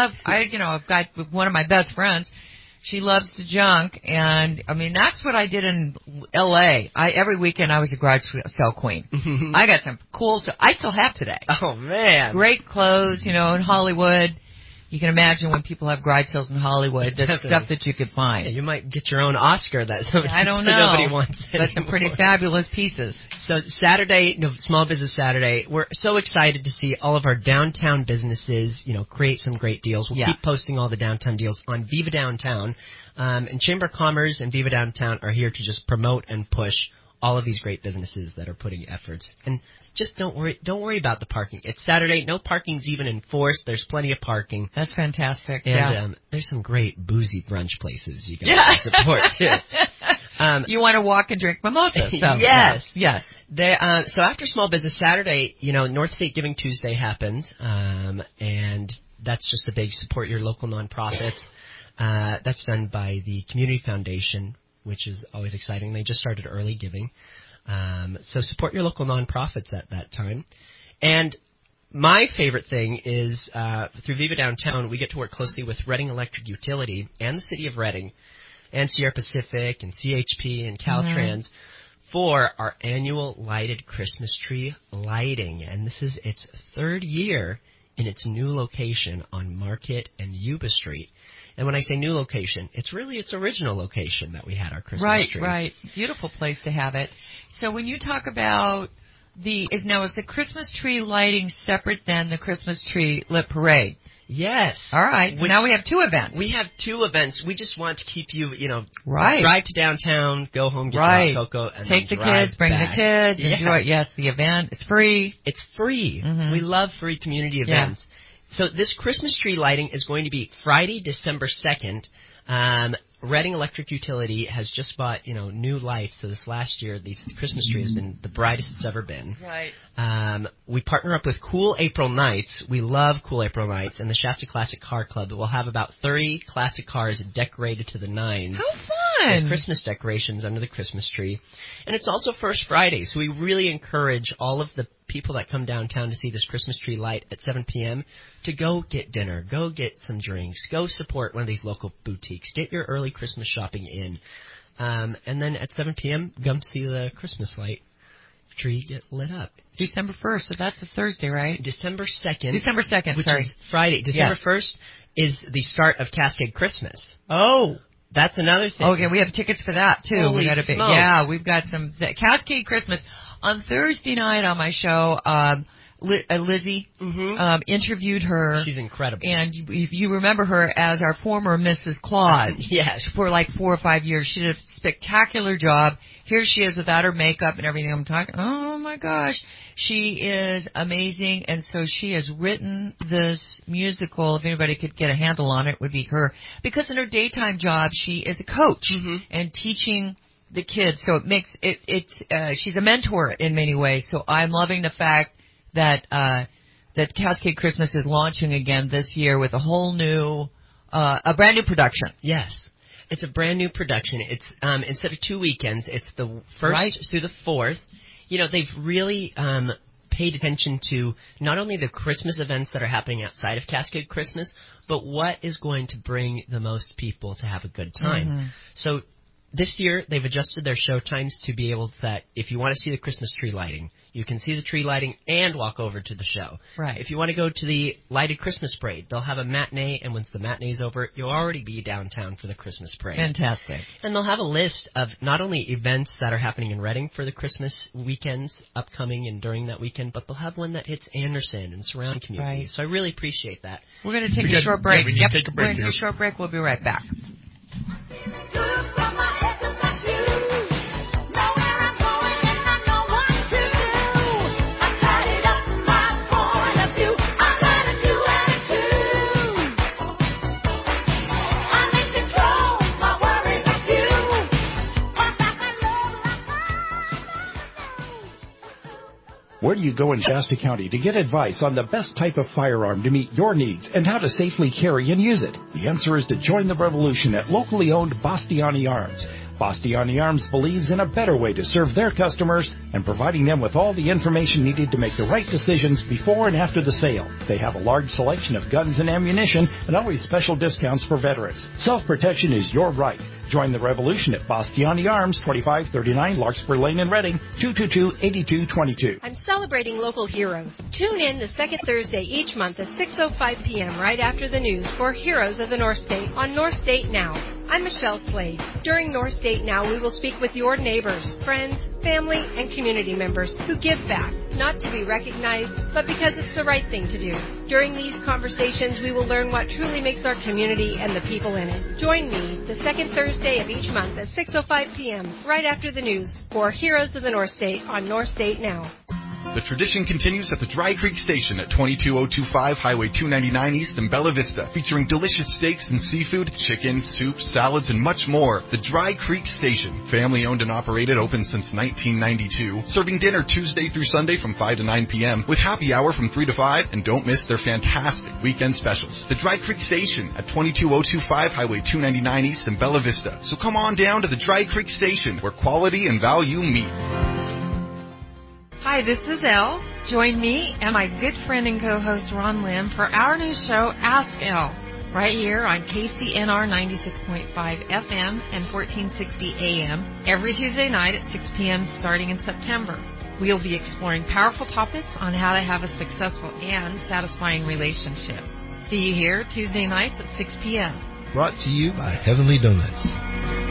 I've got one of my best friends. She loves to junk, and that's what I did in L.A. Every weekend I was a garage sale queen. I got some cool stuff. I still have today. Oh man! Great clothes, in Hollywood. You can imagine when people have garage sales in Hollywood, the stuff that you could find. Yeah, you might get your own Oscar that I don't know. Nobody wants anymore. That's some pretty fabulous pieces. So Saturday, Small Business Saturday, we're so excited to see all of our downtown businesses, create some great deals. We'll keep posting all the downtown deals on Viva Downtown. And Chamber of Commerce and Viva Downtown are here to just promote and push all of these great businesses that are putting efforts. And just don't worry about the parking. It's Saturday, no parking's even enforced. There's plenty of parking. That's fantastic. And there's some great boozy brunch places you guys can support too. You want to walk and drink mimosas. So, yes. Yes. So after Small Business Saturday, North State Giving Tuesday happens, and that's just a big support your local nonprofits. That's done by the Community Foundation, which is always exciting. They just started early giving. So support your local nonprofits at that time. And my favorite thing is through Viva Downtown, we get to work closely with Reading Electric Utility and the City of Reading and Sierra Pacific and CHP and Caltrans for our annual lighted Christmas tree lighting. And this is its third year in its new location on Market and Yuba Street. And when I say new location, it's really its original location that we had our Christmas tree. Right. Beautiful place to have it. So when you talk about is the Christmas tree lighting separate than the Christmas tree lit parade? Yes. All right. So now we have two events. We have two events. We just want to keep you, right. Drive to downtown, go home, get your hot cocoa, and take then the kids, bring back. the kids, enjoy it. Yes, the event is free. It's free. We love free community events. So this Christmas tree lighting is going to be Friday, December 2nd. Reading Electric Utility has just bought, new lights. So this last year, the Christmas tree has been the brightest it's ever been. Right. We partner up with Cool April Nights. We love Cool April Nights and the Shasta Classic Car Club. We'll have about 30 classic cars decorated to the nines. How There's Christmas decorations under the Christmas tree. And it's also First Friday, so we really encourage all of the people that come downtown to see this Christmas tree light at 7 p.m. to go get dinner, go get some drinks, go support one of these local boutiques, get your early Christmas shopping in. And then at 7 p.m., come see the Christmas light tree get lit up. December 1st, so that's a Thursday, right? December 2nd. December 2nd, which sorry. is Friday. December 1st is the start of Cascade Christmas. Oh. That's another thing. Okay, we have tickets for that, too. Holy We've got some Cascade Christmas. On Thursday night on my show, Lizzie interviewed her. She's incredible. And you remember her as our former Mrs. Claus. Yes. For like 4 or 5 years. She did a spectacular job. Here she is without her makeup and everything. I'm talking, oh my gosh. She is amazing. And so she has written this musical. If anybody could get a handle on it, would be her. Because in her daytime job, she is a coach and teaching the kids. So it makes she's a mentor in many ways. So I'm loving the fact that Cascade Christmas is launching again this year with a whole new, a brand new production. Yes. It's a brand new production. It's, instead of 2 weekends, it's the 1st through the 4th. You know, they've really, paid attention to not only the Christmas events that are happening outside of Cascade Christmas, but what is going to bring the most people to have a good time. So, this year, they've adjusted their show times to be able that if you want to see the Christmas tree lighting, you can see the tree lighting and walk over to the show. Right. If you want to go to the lighted Christmas parade, they'll have a matinee, and once the matinee's over, you'll already be downtown for the Christmas parade. Fantastic. And they'll have a list of not only events that are happening in Reading for the Christmas weekends upcoming and during that weekend, but they'll have one that hits Anderson and surrounding communities. Right. So I really appreciate that. We're going to take a short break. Yeah, we need to take a break. We're going to take a short break. We'll be right back. Where do you go in Shasta County to get advice on the best type of firearm to meet your needs and how to safely carry and use it? The answer is to join the revolution at locally owned Bastiani Arms. Bastiani Arms believes in a better way to serve their customers and providing them with all the information needed to make the right decisions before and after the sale. They have a large selection of guns and ammunition and always special discounts for veterans. Self-protection is your right. Join the revolution at Bastiani Arms, 2539 Larkspur Lane in Reading, 222-8222. I'm celebrating local heroes. Tune in the second Thursday each month at 6:05 p.m. right after the news for Heroes of the North State on North State Now. I'm Michelle Slade. During North State Now, we will speak with your neighbors, friends, family, and community members who give back, not to be recognized, but because it's the right thing to do. During these conversations, we will learn what truly makes our community and the people in it. Join me the second Thursday of each month at 6:05 p.m. right after the news for Heroes of the North State on North State Now. The tradition continues at the Dry Creek Station at 22025 Highway 299 East in Bella Vista, featuring delicious steaks and seafood, chicken, soups, salads, and much more. The Dry Creek Station, family-owned and operated, open since 1992, serving dinner Tuesday through Sunday from 5 to 9 p.m., with happy hour from 3 to 5, and don't miss their fantastic weekend specials. The Dry Creek Station at 22025 Highway 299 East in Bella Vista. So come on down to the Dry Creek Station, where quality and value meet. Hi, this is Elle. Join me and my good friend and co-host Ron Lim for our new show, Ask Elle, right here on KCNR 96.5 FM and 1460 AM every Tuesday night at 6 p.m. starting in September. We'll be exploring powerful topics on how to have a successful and satisfying relationship. See you here Tuesday nights at 6 p.m. Brought to you by Heavenly Donuts.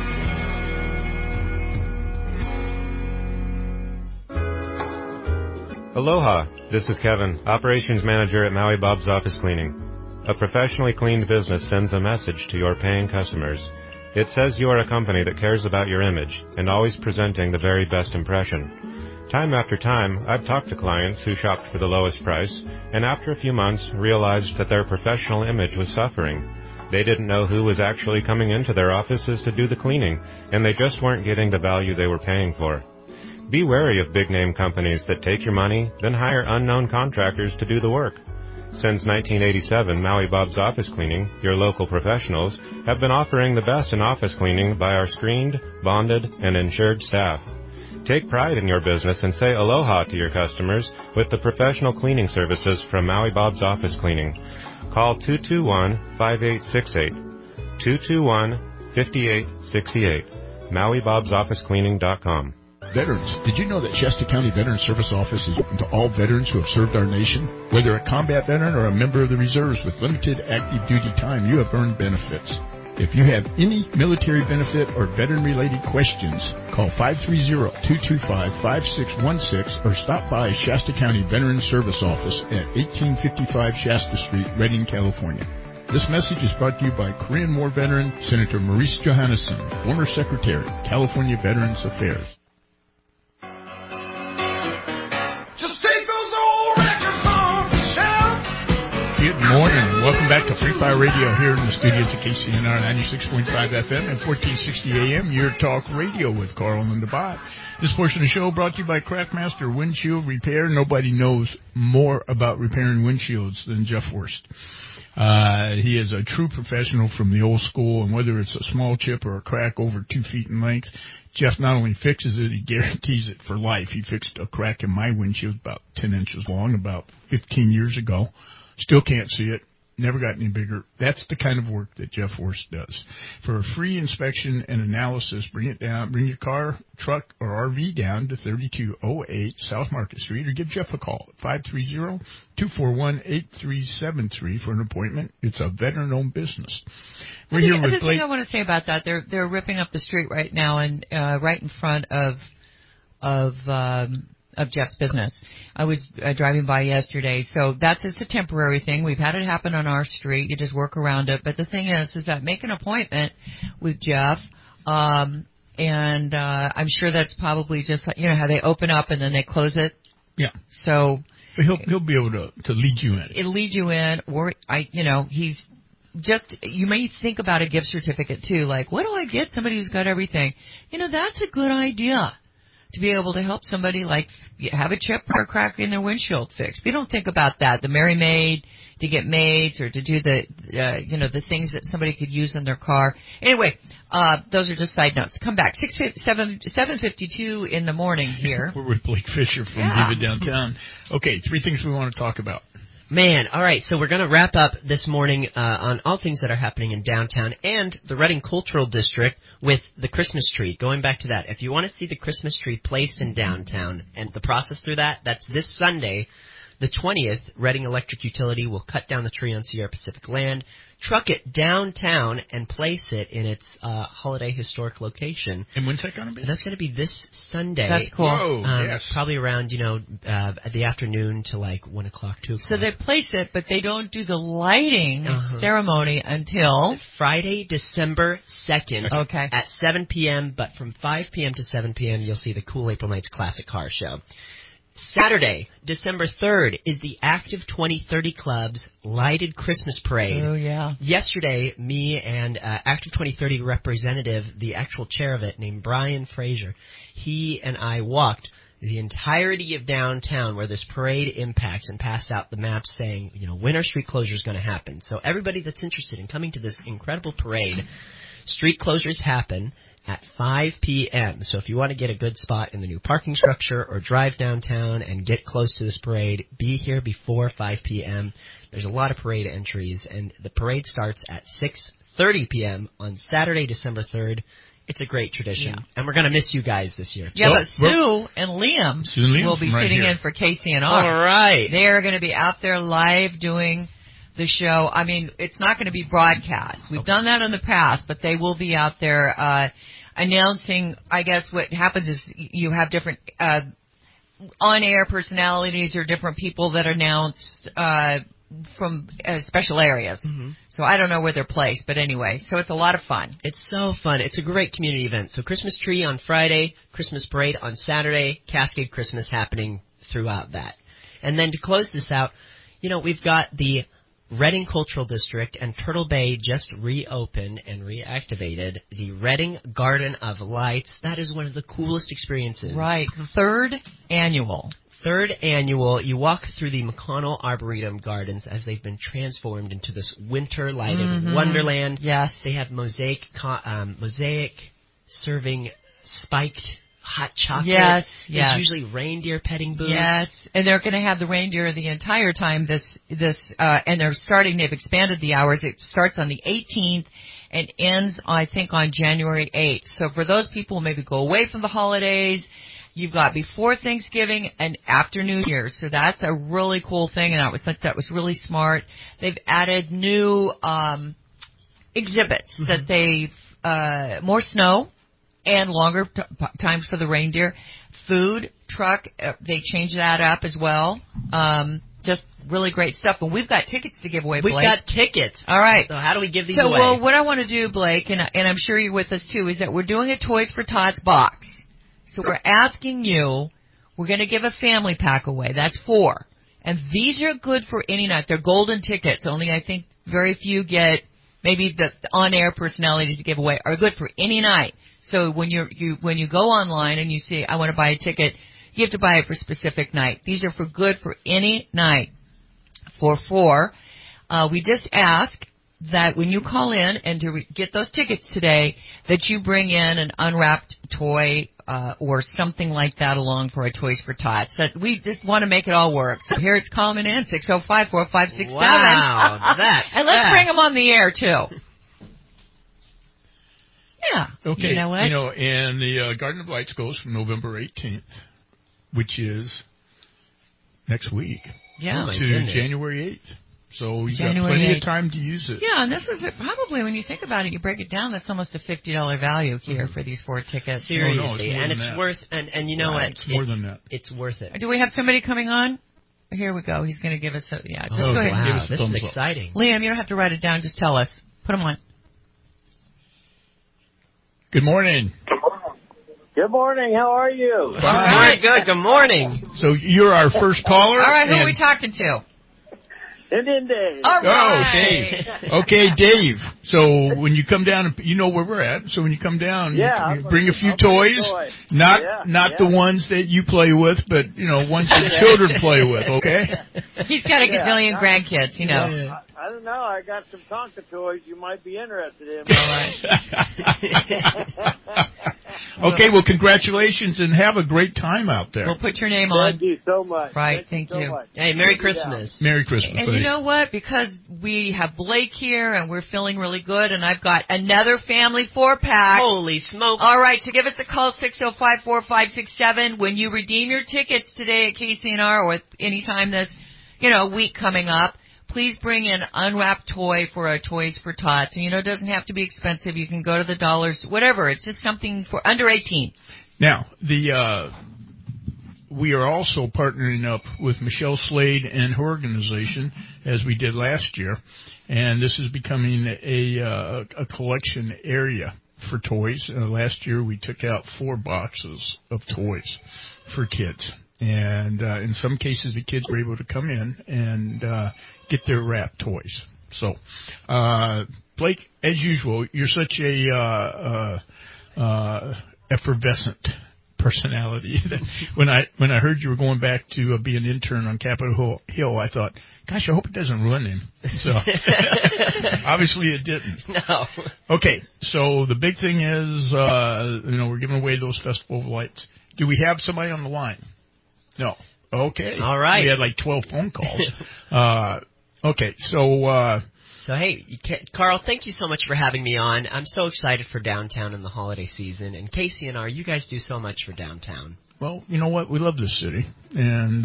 Aloha, this is Kevin, Operations Manager at Maui Bob's Office Cleaning. A professionally cleaned business sends a message to your paying customers. It says you are a company that cares about your image and always presenting the very best impression. Time after time, I've talked to clients who shopped for the lowest price and after a few months realized that their professional image was suffering. They didn't know who was actually coming into their offices to do the cleaning, and they just weren't getting the value they were paying for. Be wary of big-name companies that take your money, then hire unknown contractors to do the work. Since 1987, Maui Bob's Office Cleaning, your local professionals, have been offering the best in office cleaning by our screened, bonded, and insured staff. Take pride in your business and say aloha to your customers with the professional cleaning services from Maui Bob's Office Cleaning. Call 221-5868. 221-5868. MauiBob'sOfficeCleaning.com. Veterans, did you know that Shasta County Veteran Service Office is open to all veterans who have served our nation? Whether a combat veteran or a member of the reserves with limited active duty time, you have earned benefits. If you have any military benefit or veteran-related questions, call 530-225-5616 or stop by Shasta County Veteran Service Office at 1855 Shasta Street, Redding, California. This message is brought to you by Korean War veteran Senator Maurice Johannesson, former Secretary, California Veterans Affairs. Just take those old records on the shelf. Good morning. Welcome back to Free Fire Radio here in the studios at KCNR 96.5 FM and 1460 AM, your talk radio with Carl and Debat. This portion of the show brought to you by Craftmaster Windshield Repair. Nobody knows more about repairing windshields than Jeff Worst. He is a true professional from the old school, and whether it's a small chip or a crack over 2 feet in length, Jeff not only fixes it, he guarantees it for life. He fixed a crack in my windshield about 10 inches long about 15 years ago. Still can't see it. Never got any bigger. That's the kind of work that Jeff Worst does. For a free inspection and analysis, bring your car, truck, or RV down to 3208 South Market Street, or give Jeff a call at 530-241-8373 for an appointment. It's a veteran-owned business. We're here with the thing I want to say about that, they're ripping up the street right now, and right in front of Jeff's business. I was driving by yesterday, so that's just a temporary thing. We've had it happen on our street. You just work around it. But the thing is that make an appointment with Jeff, and I'm sure that's probably just how they open up and then they close it. Yeah. So he'll be able to lead you in. It'll lead you in, or he's just, you may think about a gift certificate too. Like, what do I get somebody who's got everything? That's a good idea. To be able to help somebody, like, have a chip or a crack in their windshield fixed. We don't think about that. The Merry Maid, to get maids, or to do the things that somebody could use in their car. Anyway, those are just side notes. Come back. 7:52 in the morning here. We're with Blake Fisher from Diva Downtown. Okay, 3 things we want to talk about. Man, all right, so we're going to wrap up this morning on all things that are happening in downtown and the Redding Cultural District with the Christmas tree. Going back to that, if you want to see the Christmas tree placed in downtown and the process through that, that's this Sunday, the 20th. Redding Electric Utility will cut down the tree on Sierra Pacific land, truck it downtown, and place it in its holiday historic location. And when's that going to be? And that's going to be this Sunday. That's cool. Whoa, yes. Probably around, the afternoon to like 1 o'clock, 2 o'clock. So they place it, but they don't do the lighting ceremony until Friday, December 2nd okay. at 7 p.m., but from 5 p.m. to 7 p.m. you'll see the Cool April Nights Classic Car Show. Saturday, December 3rd, is the Active 2030 Club's Lighted Christmas Parade. Oh, yeah. Yesterday, me and Active 2030 representative, the actual chair of it, named Brian Fraser, he and I walked the entirety of downtown where this parade impacts and passed out the maps saying, when are street closures going to happen? So everybody that's interested in coming to this incredible parade, street closures happen at 5 p.m. So if you want to get a good spot in the new parking structure or drive downtown and get close to this parade, be here before 5 p.m. There's a lot of parade entries, and the parade starts at 6:30 p.m. on Saturday, December 3rd. It's a great tradition, and we're going to miss you guys this year. Yeah, but Sue and Liam will be sitting in for KCNR. All right. They're going to be out there live doing the show. I mean, it's not going to be broadcast. We've done that in the past, but they will be out there announcing. I guess what happens is you have different on-air personalities or different people that announce from special areas. Mm-hmm. So I don't know where they're placed, but anyway, so it's a lot of fun. It's so fun. It's a great community event. So Christmas tree on Friday, Christmas parade on Saturday, Cascade Christmas happening throughout that. And then to close this out, we've got the Redding Cultural District and Turtle Bay just reopened and reactivated the Redding Garden of Lights. That is one of the coolest experiences. Right. Third annual. third annual. You walk through the McConnell Arboretum Gardens as they've been transformed into this winter-lighted wonderland. Yes. They have mosaic serving spiked hot chocolate. Yes. There's usually reindeer petting booths. Yes, and they're going to have the reindeer the entire time. And they've expanded the hours. It starts on the 18th and ends, I think, on January 8th. So for those people who maybe go away from the holidays, you've got before Thanksgiving and after New Year's. So that's a really cool thing, and I thought that was really smart. They've added new exhibits that more snow and longer times for the reindeer. Food truck, they changed that up as well. Just really great stuff. And we've got tickets to give away, Blake. We've got tickets. All right. So how do we give these away? Well, what I want to do, Blake, and I'm sure you're with us too, is that we're doing a Toys for Tots box. So we're asking you, we're going to give a family pack away. That's 4. And these are good for any night. They're golden tickets. Only I think very few get, maybe the on-air personalities to give away are good for any night. So when you go online and you say, I want to buy a ticket, you have to buy it for a specific night. These are for good for any night. For 4, we just ask that when you call in and to get those tickets today, that you bring in an unwrapped toy or something like that along for our Toys for Tots. That we just want to make it all work. So here it's calling in 605-4567. Wow, and let's bring them on the air too. Yeah. Okay. You know what? And the Garden of Lights goes from November 18th, which is next week, to January 8th. So you've got plenty of time to use it. Yeah, and this is probably, when you think about it, you break it down, that's almost a $50 value here for these 4 tickets. Seriously, and it's worth, and you know what? It's more than that. It's worth it. Do we have somebody coming on? Here we go. He's going to give us just go ahead. Wow, this is exciting. Liam, you don't have to write it down. Just tell us. Put him on. Good morning. Good morning. How are you? All right, good. Good morning. So you're our first caller. All right, who are we talking to? Indian Dave. All right. Oh, Dave. Okay, Dave. So when you come down, you know where we're at. So when you come down, you bring a few toys. Not the ones that you play with, but ones that children play with. Okay. He's got a gazillion grandkids. I don't know. I got some Tonka toys you might be interested in. All right. Okay, well, congratulations, and have a great time out there. We'll put your name on. Thank you so much. Right, thank you. So hey, Merry Christmas. Merry Christmas. And buddy. you know what? Because we have Blake here, and we're feeling really good, and I've got another family 4-pack. Holy smoke. All right, so give us a call, 605-4567. When you redeem your tickets today at KCNR or any time this, week coming up, please bring in unwrapped toy for our Toys for Tots. And, it doesn't have to be expensive. You can go to the dollars, whatever. It's just something for under 18. Now, we are also partnering up with Michelle Slade and her organization, as we did last year. And this is becoming a collection area for toys. Last year, we took out 4 boxes of toys for kids. And in some cases, the kids were able to come in and get their wrapped toys. So, Blake, as usual, you're such a effervescent personality that when I heard you were going back to be an intern on Capitol Hill, I thought, gosh, I hope it doesn't ruin him. So obviously it didn't. No. Okay, so the big thing is, we're giving away those Festival of Lights. Do we have somebody on the line? No. Okay. All right. We had like 12 phone calls. Okay, so hey, Carl, thank you so much for having me on. I'm so excited for downtown in the holiday season. And KCNR, you guys do so much for downtown. Well, you know what? We love this city. And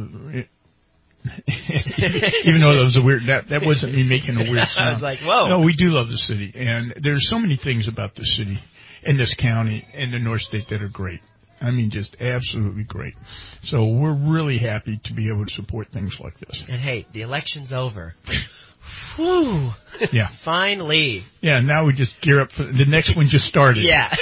even though that was a weird, that wasn't me making a weird sound. I was like, whoa. No, we do love the city. And there's so many things about this city and this county and the North State that are great. I mean, just absolutely great. So we're really happy to be able to support things like this. And hey, the election's over. Whew. Yeah. Finally. Yeah, now we just gear up for the next one just started. Yeah.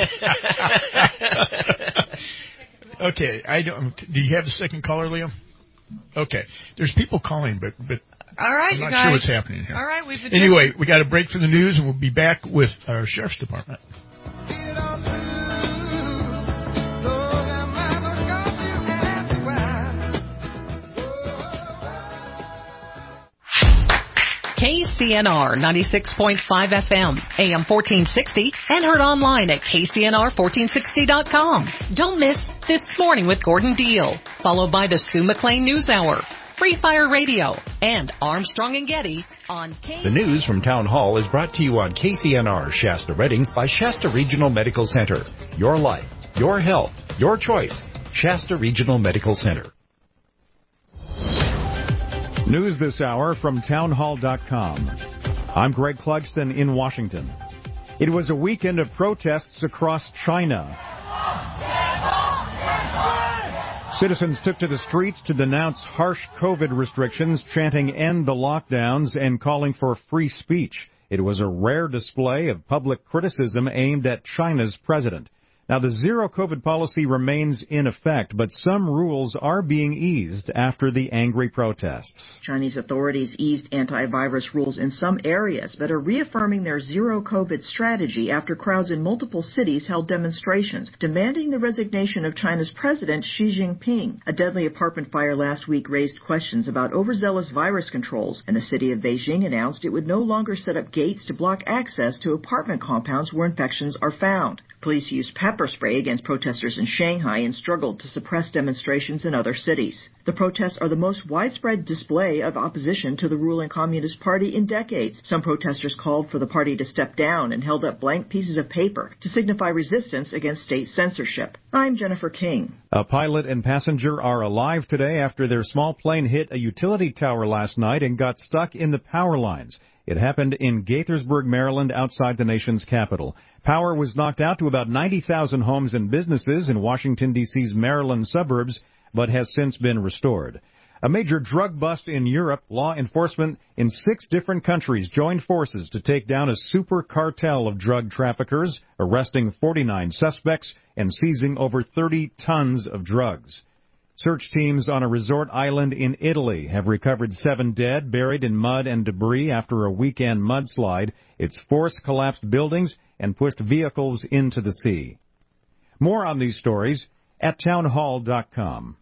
Okay, do you have the second caller, Liam? Okay. There's people calling, but all right, I'm you not guys. sure what's happening here. All right, anyway, we got a break for the news, and we'll be back with our Sheriff's Department. KCNR 96.5 FM, AM 1460, and heard online at KCNR1460.com. Don't miss This Morning with Gordon Deal, followed by the Sue McLean News Hour, Free Fire Radio, and Armstrong and Getty on The news from Town Hall is brought to you on KCNR Shasta Redding by Shasta Regional Medical Center. Your life, your health, your choice. Shasta Regional Medical Center. News this hour from townhall.com. I'm Greg Clugston in Washington. It was a weekend of protests across China. Citizens took to the streets to denounce harsh COVID restrictions, chanting "End the lockdowns" and calling for free speech. It was a rare display of public criticism aimed at China's president. Now, the zero COVID policy remains in effect, but some rules are being eased after the angry protests. Chinese authorities eased antivirus rules in some areas, but are reaffirming their zero COVID strategy after crowds in multiple cities held demonstrations demanding the resignation of China's president Xi Jinping. A deadly apartment fire last week raised questions about overzealous virus controls, and the city of Beijing announced it would no longer set up gates to block access to apartment compounds where infections are found. Police used pepper spray against protesters in Shanghai and struggled to suppress demonstrations in other cities. The protests are the most widespread display of opposition to the ruling Communist Party in decades. Some protesters called for the party to step down and held up blank pieces of paper to signify resistance against state censorship. I'm Jennifer King. A pilot and passenger are alive today after their small plane hit a utility tower last night and got stuck in the power lines. It happened in Gaithersburg, Maryland, outside the nation's capital. Power was knocked out to about 90,000 homes and businesses in Washington, D.C.'s Maryland suburbs, but has since been restored. A major drug bust in Europe. Law enforcement in 6 different countries joined forces to take down a super cartel of drug traffickers, arresting 49 suspects and seizing over 30 tons of drugs. Search teams on a resort island in Italy have recovered 7 dead buried in mud and debris after a weekend mudslide. Its force collapsed buildings and pushed vehicles into the sea. More on these stories at townhall.com.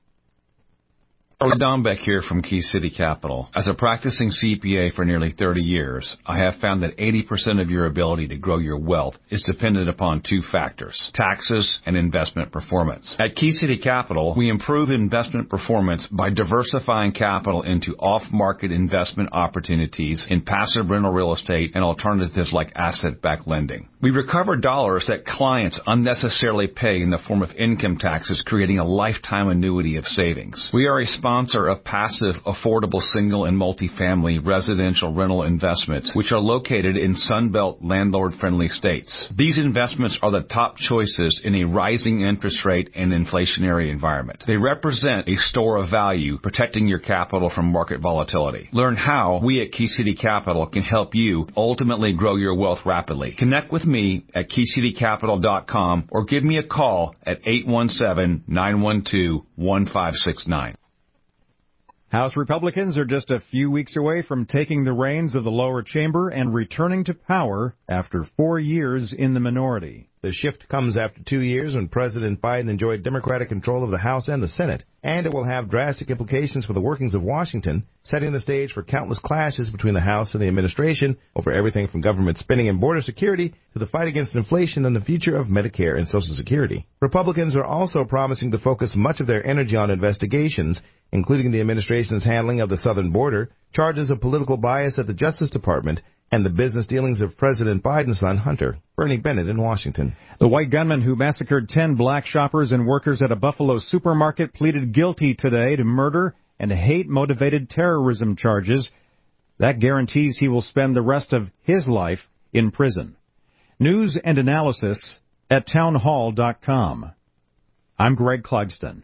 Charlie Dombeck here from Key City Capital. As a practicing CPA for nearly 30 years, I have found that 80% of your ability to grow your wealth is dependent upon 2 factors: taxes and investment performance. At Key City Capital, we improve investment performance by diversifying capital into off-market investment opportunities in passive rental real estate and alternatives like asset-backed lending. We recover dollars that clients unnecessarily pay in the form of income taxes, creating a lifetime annuity of savings. We are a sponsor of passive, affordable single and multifamily residential rental investments, which are located in Sunbelt landlord-friendly states. These investments are the top choices in a rising interest rate and inflationary environment. They represent a store of value, protecting your capital from market volatility. Learn how we at Key City Capital can help you ultimately grow your wealth rapidly. Connect with me at KeyCityCapital.com or give me a call at 817-912-1569. House Republicans are just a few weeks away from taking the reins of the lower chamber and returning to power after 4 years in the minority. The shift comes after 2 years when President Biden enjoyed Democratic control of the House and the Senate, and it will have drastic implications for the workings of Washington, setting the stage for countless clashes between the House and the administration over everything from government spending and border security to the fight against inflation and the future of Medicare and Social Security. Republicans are also promising to focus much of their energy on investigations, including the administration's handling of the southern border, charges of political bias at the Justice Department, and the business dealings of President Biden's son, Hunter. Bernie Bennett in Washington. The white gunman who massacred 10 black shoppers and workers at a Buffalo supermarket pleaded guilty today to murder and hate-motivated terrorism charges. That guarantees he will spend the rest of his life in prison. News and analysis at townhall.com. I'm Greg Clugston.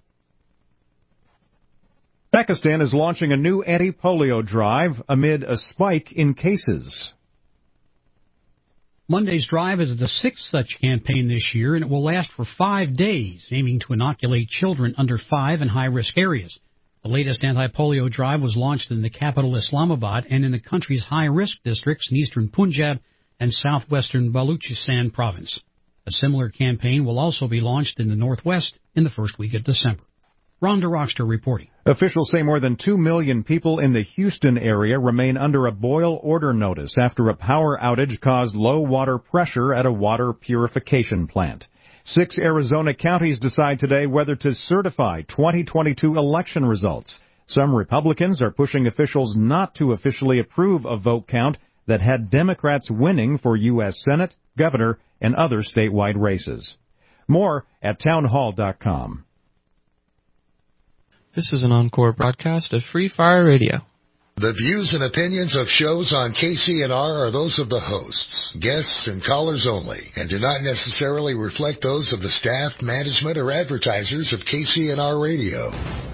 Pakistan is launching a new anti-polio drive amid a spike in cases. Monday's drive is the 6th such campaign this year, and it will last for 5 days, aiming to inoculate children under 5 in high-risk areas. The latest anti-polio drive was launched in the capital Islamabad and in the country's high-risk districts in eastern Punjab and southwestern Baluchistan province. A similar campaign will also be launched in the northwest in the first week of December. Rhonda Rockster reporting. Officials say more than 2 million people in the Houston area remain under a boil order notice after a power outage caused low water pressure at a water purification plant. 6 Arizona counties decide today whether to certify 2022 election results. Some Republicans are pushing officials not to officially approve a vote count that had Democrats winning for U.S. Senate, governor, and other statewide races. More at townhall.com. This is an encore broadcast of Free Fire Radio. The views and opinions of shows on KCNR are those of the hosts, guests, and callers only, and do not necessarily reflect those of the staff, management, or advertisers of KCNR Radio.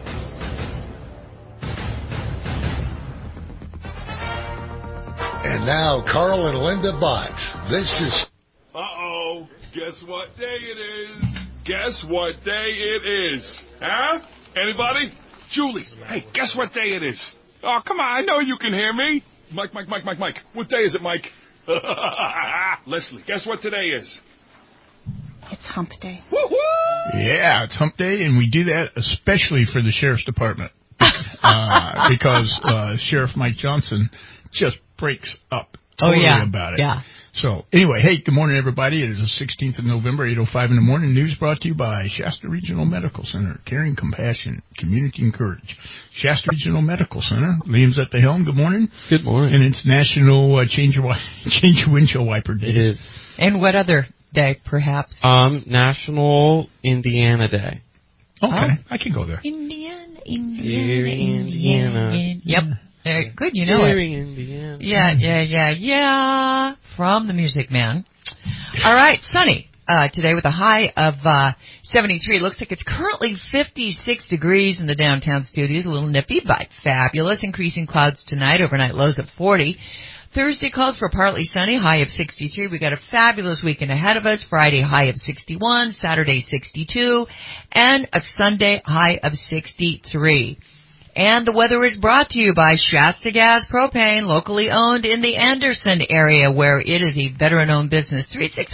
And now, Carl and Linda Bott. This is... Uh-oh. Guess what day it is? Guess what day it is? Huh? Anybody? Julie, hey, guess what day it is? Oh, come on, I know you can hear me. Mike. What day is it, Mike? Leslie, guess what today is? It's hump day. Woo-hoo! Yeah, it's hump day, and we do that especially for the Sheriff's Department. Because Sheriff Mike Johnson just breaks up totally about it. Yeah. So, anyway, hey, good morning, everybody. It is the 16th of November, 8:05 in the morning. News brought to you by Shasta Regional Medical Center. Caring, compassion, community, and courage. Shasta Regional Medical Center. Liam's at the helm. Good morning. Good morning. And it's National Change Your Windshield Wiper Day. It is. And what other day, perhaps? National Indiana Day. Okay, I can go there. Indiana. Yep. Good, you know it. Indiana. Yeah. From the Music Man. All right, sunny today with a high of 73. Looks like it's currently 56 degrees in the downtown studios. A little nippy, but fabulous. Increasing clouds tonight. Overnight lows of 40. Thursday calls for partly sunny, high of 63. We got a fabulous weekend ahead of us. Friday, high of 61. Saturday, 62. And a Sunday, high of 63. And the weather is brought to you by Shasta Gas Propane, locally owned in the Anderson area, where it is a veteran-owned business.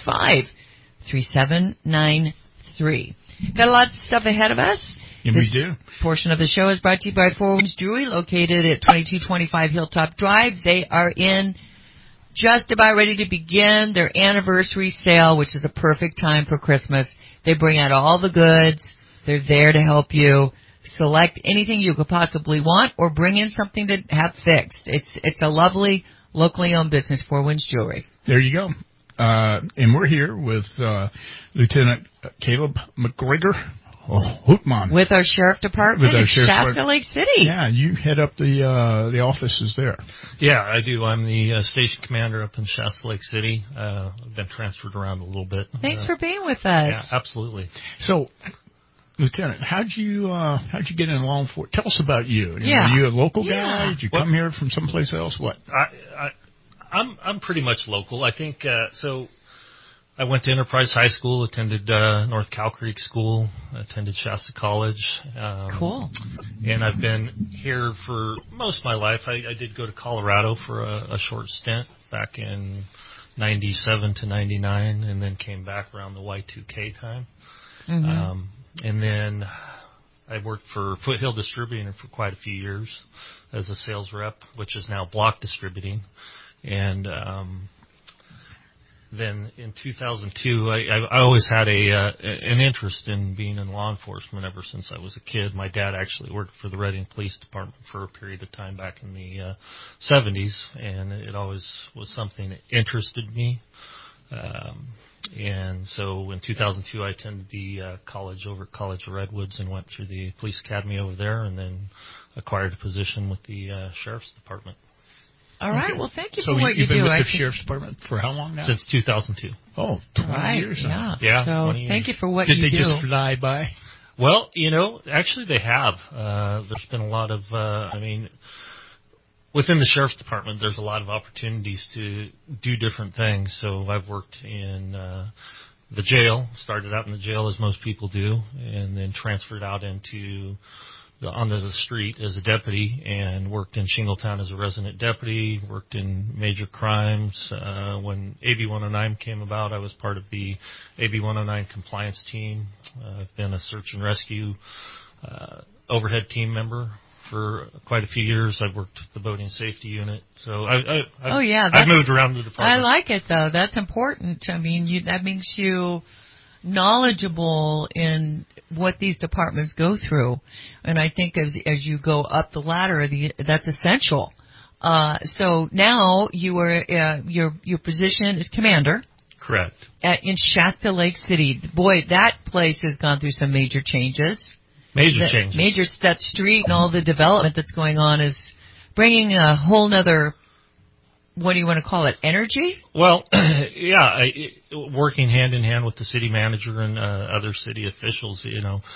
365-3793. Got a lot of stuff ahead of us. Yeah, we do. Portion of the show is brought to you by Four Winds Jewelry, located at 2225 Hilltop Drive. They are in just about ready to begin their anniversary sale, which is a perfect time for Christmas. They bring out all the goods. They're there to help you select anything you could possibly want or bring in something to have fixed. It's a lovely, locally owned business, Four Winds Jewelry. There you go. And we're here with Lieutenant Caleb McGregor. Hootman. With our Sheriff Department in Shasta Lake City. Yeah, you head up the offices there. Yeah, I do. I'm the station commander up in Shasta Lake City. I've been transferred around a little bit. Thanks for being with us. Yeah, absolutely. So, Lieutenant, how'd you get in law enforcement? Tell us about you. Yeah. Are you a local guy? Did you come here from someplace else? What? I'm pretty much local. I think so. I went to Enterprise High School, attended North Cow Creek School, attended Shasta College. Cool. And I've been here for most of my life. I did go to Colorado for a short stint back in 97 to 99, and then came back around the Y2K time. Mm-hmm. And then I worked for Foothill Distributing for quite a few years as a sales rep, which is now Block Distributing. And then in 2002, I always had an interest in being in law enforcement ever since I was a kid. My dad actually worked for the Reading Police Department for a period of time back in the 70s, and it always was something that interested me. And so in 2002, I attended the college over at College of Redwoods and went through the police academy over there, and then acquired a position with the Sheriff's Department. All right. Well, thank you so for what you do. You've been with the Sheriff's Department for how long now? Since 2002. Oh, 20 years now. Yeah. So 20 years. thank you for what you do. Did they just fly by? Well, actually they have. There's been a lot of, within the Sheriff's Department, there's a lot of opportunities to do different things. So I've worked in the jail, started out in the jail as most people do, and then transferred out onto the street as a deputy, and worked in Shingletown as a resident deputy, worked in major crimes. When AB 109 came about, I was part of the AB 109 compliance team. I've been a search and rescue overhead team member for quite a few years. I've worked the boating safety unit, so I've moved around the department. I like it though. That's important. I mean, that makes you knowledgeable in what these departments go through, and I think as you go up the ladder, that's essential. So now you are your position is commander. Correct. In Shasta Lake City. Boy, that place has gone through some major changes. That street and all the development that's going on is bringing a whole nother, what do you want to call it, energy? Well, yeah, working hand in hand with the city manager and other city officials,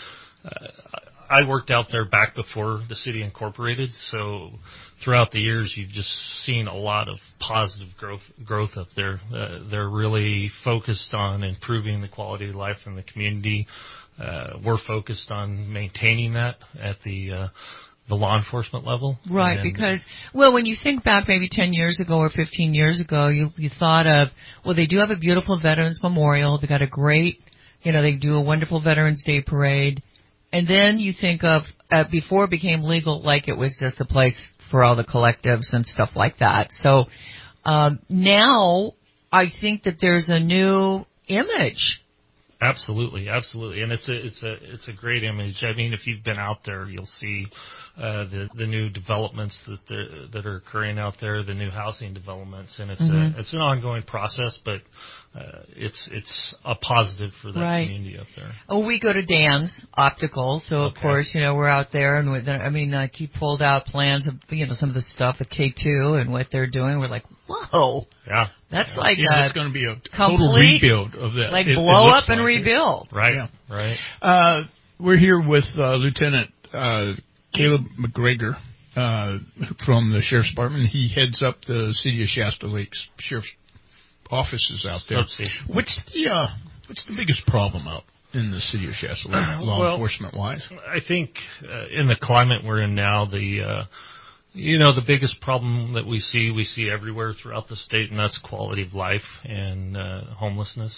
I worked out there back before the city incorporated, so throughout the years you've just seen a lot of positive growth up there. They're really focused on improving the quality of life in the community. We're focused on maintaining that at the law enforcement level. Right, because, well, when you think back maybe 10 years ago or 15 years ago, you thought of, well, they do have a beautiful Veterans Memorial. They got a great, they do a wonderful Veterans Day parade. And then you think of, before it became legal, like it was just a place for all the collectives and stuff like that. So now I think that there's a new image. Absolutely, and it's a great image. I mean, if you've been out there, you'll see the new developments that are occurring out there, the new housing developments, and it's an ongoing process, but it's a positive for that community up there. Oh, we go to Dan's Optical, so of course we're out there, and he pulled out plans of some of the stuff at K2 and what they're doing. We're like, whoa, yeah, that's like it's going to be a total rebuild of that, like blow up and rebuild. Right, right. We're here with Lieutenant Caleb McGregor from the Sheriff's Department. He heads up the City of Shasta Lake's Sheriff's offices out there. What's the biggest problem out in the City of Shasta Lake, law enforcement wise? I think in the climate we're in now, the biggest problem that we see everywhere throughout the state, and that's quality of life and homelessness.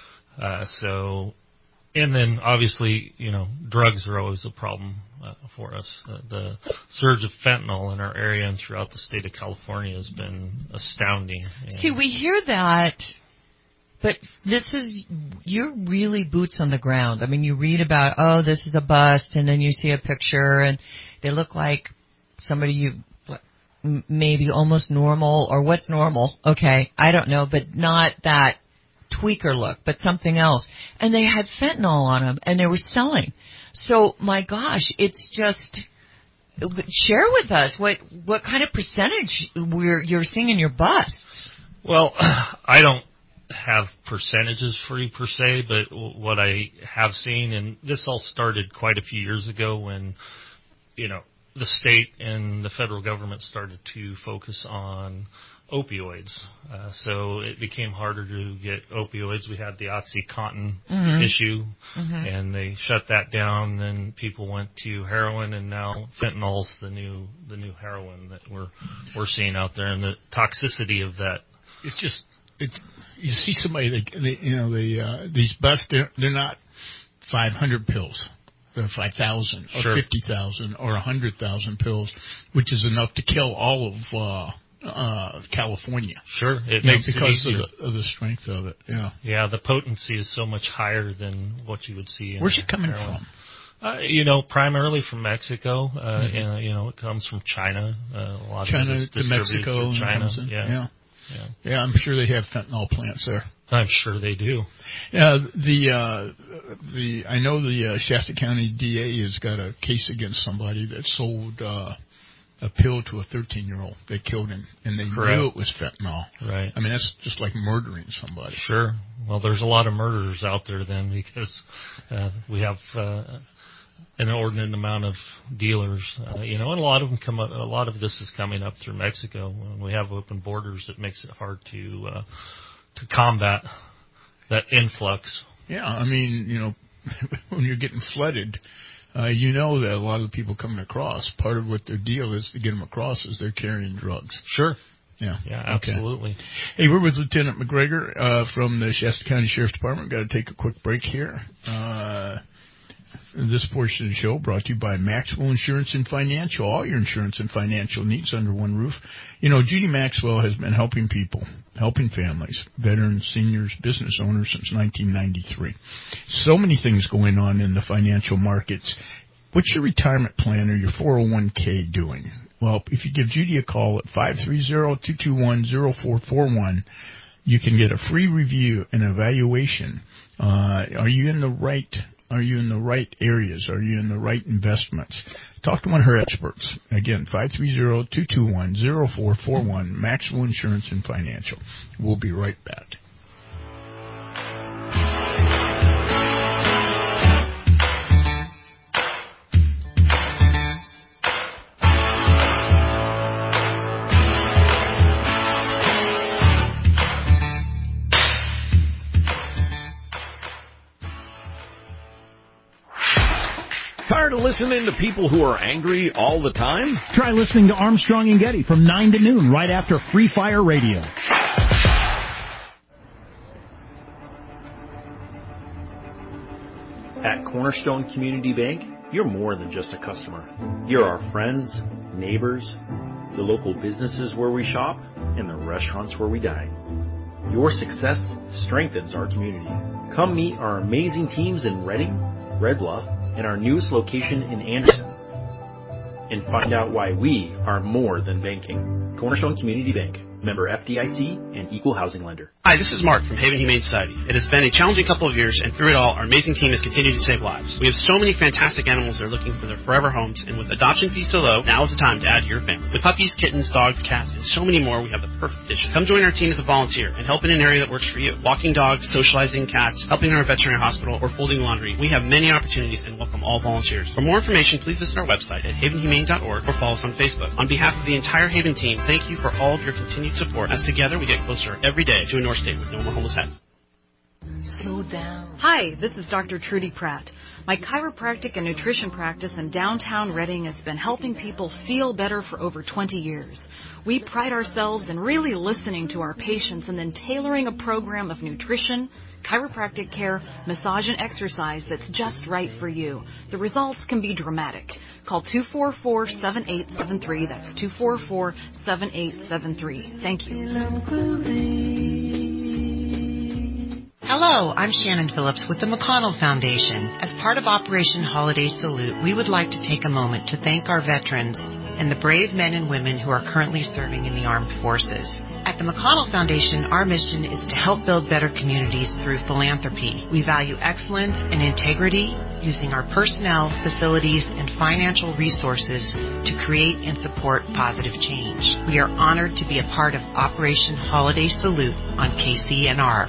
And then obviously, drugs are always a problem for us. The surge of fentanyl in our area and throughout the state of California has been astounding. See, we hear that, but you're really boots on the ground. I mean, you read about, this is a bust, and then you see a picture, and they look like somebody maybe almost normal, or what's normal? Okay, I don't know, but not that tweaker look, but something else. And they had fentanyl on them, and they were selling. So, my gosh, it's just, share with us what kind of percentage you're seeing in your busts. Well, I don't have percentages for you per se, but what I have seen, and this all started quite a few years ago when, the state and the federal government started to focus on opioids. So it became harder to get opioids. We had the OxyContin issue, and they shut that down. Then people went to heroin, and now fentanyl's the new heroin that we're seeing out there, and the toxicity of that. It's just you see somebody these busts, they're not 500 pills. They're 5,000 or 50,000 or 100,000 pills, which is enough to kill all of California. Sure, it makes because it of the strength of it. Yeah. Yeah, the potency is so much higher than what you would see. Where's it coming from? Primarily from Mexico. It comes from China. A lot China of it is to Mexico, China. Yeah, I'm sure they have fentanyl plants there. I'm sure they do. I know the Shasta County DA has got a case against somebody that sold a pill to a 13-year-old. They killed him, and they knew it was fentanyl. Right. I mean, that's just like murdering somebody. Sure. Well, there's a lot of murderers out there then because we have an inordinate amount of dealers. And a lot of them a lot of this is coming up through Mexico. When we have open borders, it makes it hard to combat that influx. Yeah, I mean, when you're getting flooded, that a lot of the people coming across, part of what their deal is to get them across is they're carrying drugs. Sure. Yeah. Yeah, absolutely. Okay. Hey, we're with Lieutenant McGregor from the Shasta County Sheriff's Department. Got to take a quick break here. This portion of the show brought to you by Maxwell Insurance and Financial. All your insurance and financial needs under one roof. You know, Judy Maxwell has been helping people, helping families, veterans, seniors, business owners since 1993. So many things going on in the financial markets. What's your retirement plan or your 401k doing? Well, if you give Judy a call at 530-221-0441, you can get a free review and evaluation. Are you in the right areas? Are you in the right investments? Talk to one of her experts. Again, 530-221-0441, Maxwell Insurance and Financial. We'll be right back. Tired of listening to people who are angry all the time? Try listening to Armstrong and Getty from 9 to noon right after Free Fire Radio. At Cornerstone Community Bank, you're more than just a customer. You're our friends, neighbors, the local businesses where we shop, and the restaurants where we dine. Your success strengthens our community. Come meet our amazing teams in Reading, Red Bluff, and our newest location in Anderson, and find out why we are more than banking. Cornerstone Community Bank, member FDIC, and equal housing lender. Hi, this is Mark from Haven Humane Society. It has been a challenging couple of years, and through it all, our amazing team has continued to save lives. We have so many fantastic animals that are looking for their forever homes, and with adoption fees so low, now is the time to add to your family. With puppies, kittens, dogs, cats, and so many more, we have the perfect addition. Come join our team as a volunteer and help in an area that works for you. Walking dogs, socializing cats, helping in our veterinary hospital, or folding laundry. We have many opportunities and welcome all volunteers. For more information, please visit our website at havenhumane.org or follow us on Facebook. On behalf of the entire Haven team, thank you for all of your continued support, as together we get closer every day to a North State with no more homeless pets. Slow down. Hi, this is Dr. Trudy Pratt. My chiropractic and nutrition practice in downtown Reading has been helping people feel better for over 20 years. We pride ourselves in really listening to our patients and then tailoring a program of nutrition, chiropractic care, massage, and exercise that's just right for you. The results can be dramatic. Call 244-7873. That's 244-7873. Thank you. Hello, I'm Shannon Phillips with the McConnell Foundation. As part of Operation Holiday Salute, we would like to take a moment to thank our veterans and the brave men and women who are currently serving in the armed forces. At the McConnell Foundation, our mission is to help build better communities through philanthropy. We value excellence and integrity, using our personnel, facilities, and financial resources to create and support positive change. We are honored to be a part of Operation Holiday Salute on KCNR.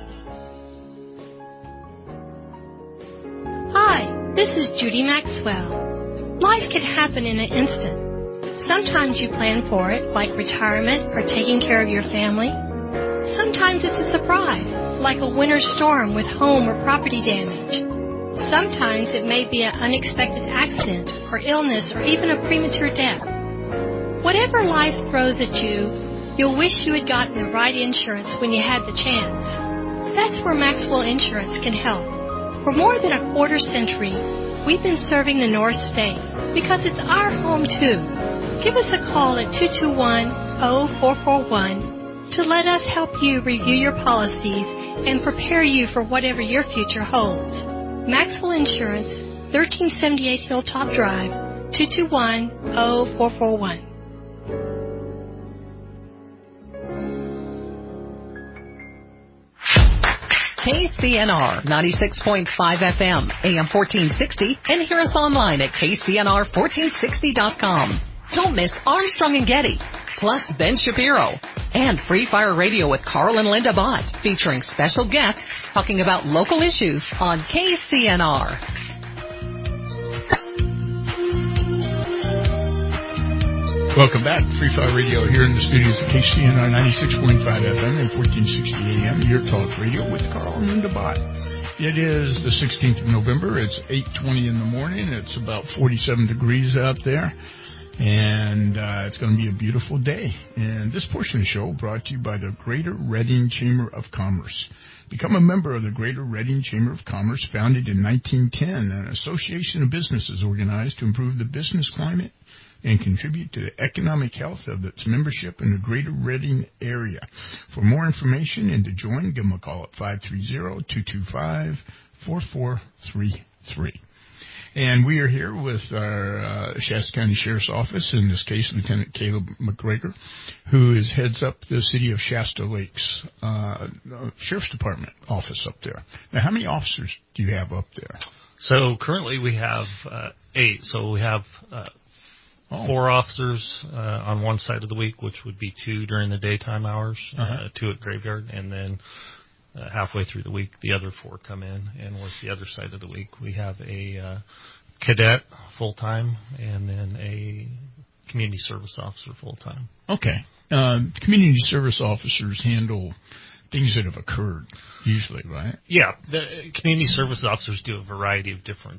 Hi, this is Judy Maxwell. Life can happen in an instant. Sometimes you plan for it, like retirement or taking care of your family. Sometimes it's a surprise, like a winter storm with home or property damage. Sometimes it may be an unexpected accident or illness or even a premature death. Whatever life throws at you, you'll wish you had gotten the right insurance when you had the chance. That's where Maxwell Insurance can help. For more than a quarter century, we've been serving the North State because it's our home too. Give us a call at 221-0441 to let us help you review your policies and prepare you for whatever your future holds. Maxwell Insurance, 1378 Hilltop Drive, 221-0441. KCNR 96.5 FM, AM 1460, and hear us online at KCNR1460.com. Don't miss Armstrong and Getty, plus Ben Shapiro, and Free Fire Radio with Carl and Linda Bott, featuring special guests talking about local issues on KCNR. Welcome back. Free Fire Radio here in the studios of KCNR 96.5 FM and 1460 AM, your talk radio with Carl and Linda Bott. It is the 16th of November. It's 8:20 in the morning. It's about 47 degrees out there. And it's going to be a beautiful day. And this portion of the show brought to you by the Greater Reading Chamber of Commerce. Become a member of the Greater Reading Chamber of Commerce, founded in 1910, an association of businesses organized to improve the business climate and contribute to the economic health of its membership in the Greater Reading area. For more information and to join, give them a call at 530-225-4433. And we are here with our Shasta County Sheriff's Office, in this case, Lieutenant Caleb McGregor, who heads up the City of Shasta Lakes Sheriff's Department office up there. Now, how many officers do you have up there? So currently we have 8. So we have 4 officers on one side of the week, which would be 2 during the daytime hours, 2 at graveyard, and then halfway through the week, the other 4 come in and work the other side of the week. We have a cadet full-time and then a community service officer full-time. Okay. Community service officers handle things that have occurred, usually, right? Yeah. The community service officers do a variety of different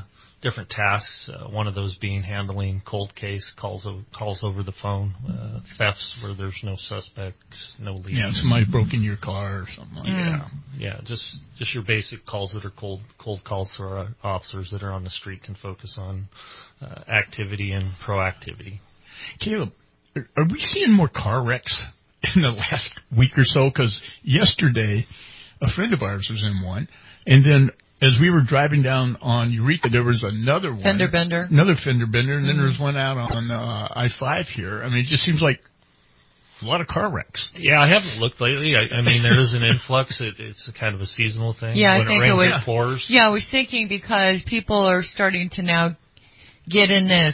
tasks. One of those being handling cold case calls over the phone, thefts where there's no suspects, no leads. Yeah, somebody broke in your car or something like that. Yeah, just your basic calls that are cold calls for our officers that are on the street can focus on activity and proactivity. Caleb, are we seeing more car wrecks in the last week or so? Because yesterday, a friend of ours was in one, and then as we were driving down on Eureka, there was another one. Fender bender. Another fender bender, and then there was one out on I-5 here. I mean, it just seems like a lot of car wrecks. Yeah, I haven't looked lately. I mean, there is an influx. It's a kind of a seasonal thing. Yeah, when I think it rains, it was. it pours. Yeah, I was thinking because people are starting to now get in this.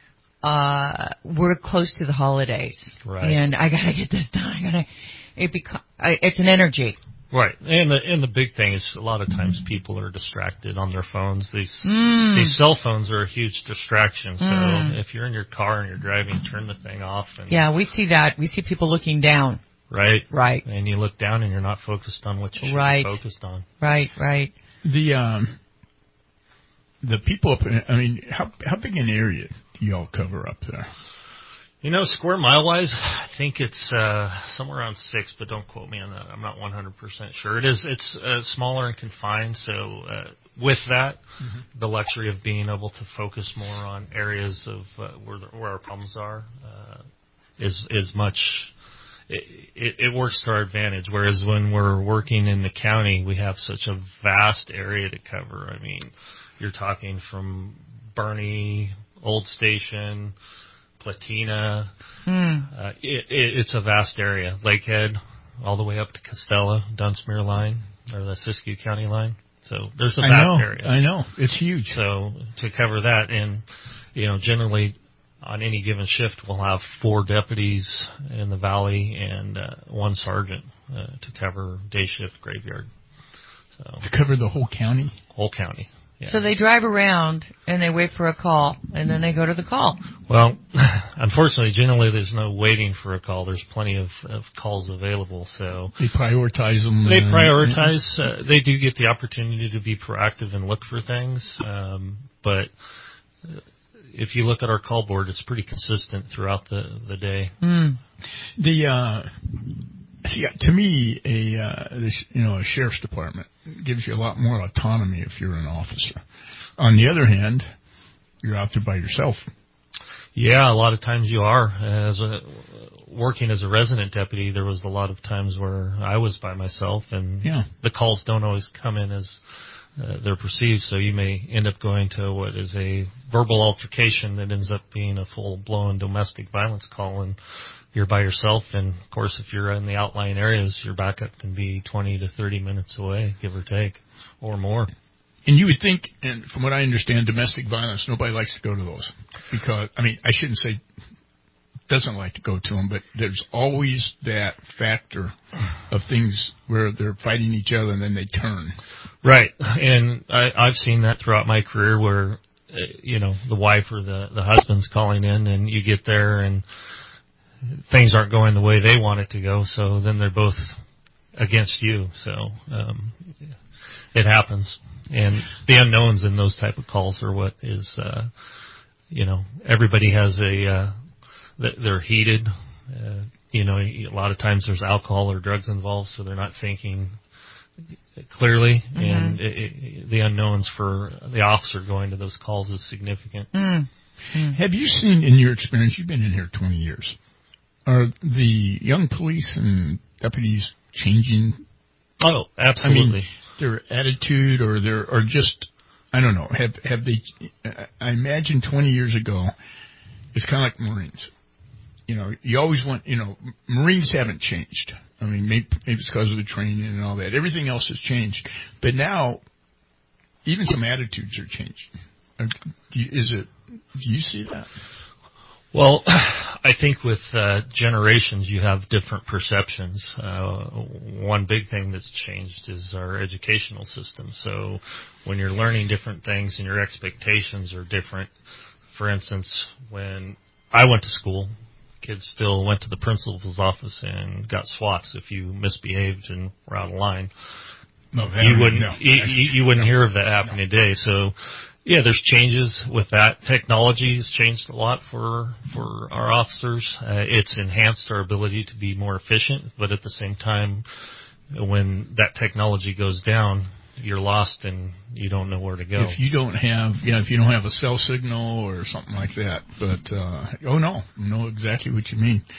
We're close to the holidays, right? And I gotta get this done. It's an energy. Right, and the big thing is a lot of times people are distracted on their phones. These cell phones are a huge distraction. So if you're in your car and you're driving, turn the thing off. And yeah, we see that. We see people looking down. Right. And you look down and you're not focused on what you should be focused on. Right. The people up. I mean, how big an area do y'all cover up there? You know, square mile wise, I think it's somewhere around 6, but don't quote me on that. I'm not 100% sure. It's smaller and confined, so with that, the luxury of being able to focus more on areas of where our problems are is much. It works to our advantage. Whereas when we're working in the county, we have such a vast area to cover. I mean, you're talking from Bernie, Old Station, Platina. It's a vast area. Lakehead, all the way up to Costello, Dunsmuir line, or the Siskiyou County line. So there's a vast area. I know. It's huge. So to cover that, and, you know, generally on any given shift, we'll have 4 deputies in the valley and 1 sergeant to cover day shift graveyard. So to cover the whole county? Whole county. Yeah. So they drive around and they wait for a call, and then they go to the call. Well, unfortunately, generally there's no waiting for a call. There's plenty of calls available. So they prioritize them. They prioritize. They do get the opportunity to be proactive and look for things. But if you look at our call board, it's pretty consistent throughout the day. See, to me, a sheriff's department gives you a lot more autonomy if you're an officer. On the other hand, you're out there by yourself. Yeah, a lot of times you are. Working as a resident deputy, there was a lot of times where I was by myself, and the calls don't always come in as they're perceived. So you may end up going to what is a verbal altercation that ends up being a full-blown domestic violence call, and you're by yourself. And of course, if you're in the outlying areas, your backup can be 20 to 30 minutes away, give or take, or more. And you would think, and from what I understand, domestic violence, nobody likes to go to those. Because, I mean, I shouldn't say doesn't like to go to them, but there's always that factor of things where they're fighting each other and then they turn. Right. And I've seen that throughout my career where, the wife or the husband's calling in, and you get there and things aren't going the way they want it to go, so then they're both against you. So it happens. And the unknowns in those type of calls are what is everybody has they're heated. A lot of times there's alcohol or drugs involved, so they're not thinking clearly, and the unknowns for the officer going to those calls is significant. Have you seen, in your experience, you've been in here 20 years, are the young police and deputies changing? Oh, absolutely. Their attitude or just, I don't know, have they, I imagine 20 years ago, it's kind of like Marines. You always want, Marines haven't changed. I mean, maybe it's because of the training and all that. Everything else has changed. But now, even some attitudes are changing. Do you see that? Well, I think with generations, you have different perceptions. One big thing that's changed is our educational system. So when you're learning different things and your expectations are different, for instance, when I went to school, kids still went to the principal's office and got swats if you misbehaved and were out of line. You wouldn't hear of that happening today. So, yeah, there's changes with that. Technology has changed a lot for our officers. It's enhanced our ability to be more efficient, but at the same time, when that technology goes down, you're lost and you don't know where to go. If you don't have a cell signal or something like that. But I know exactly what you mean.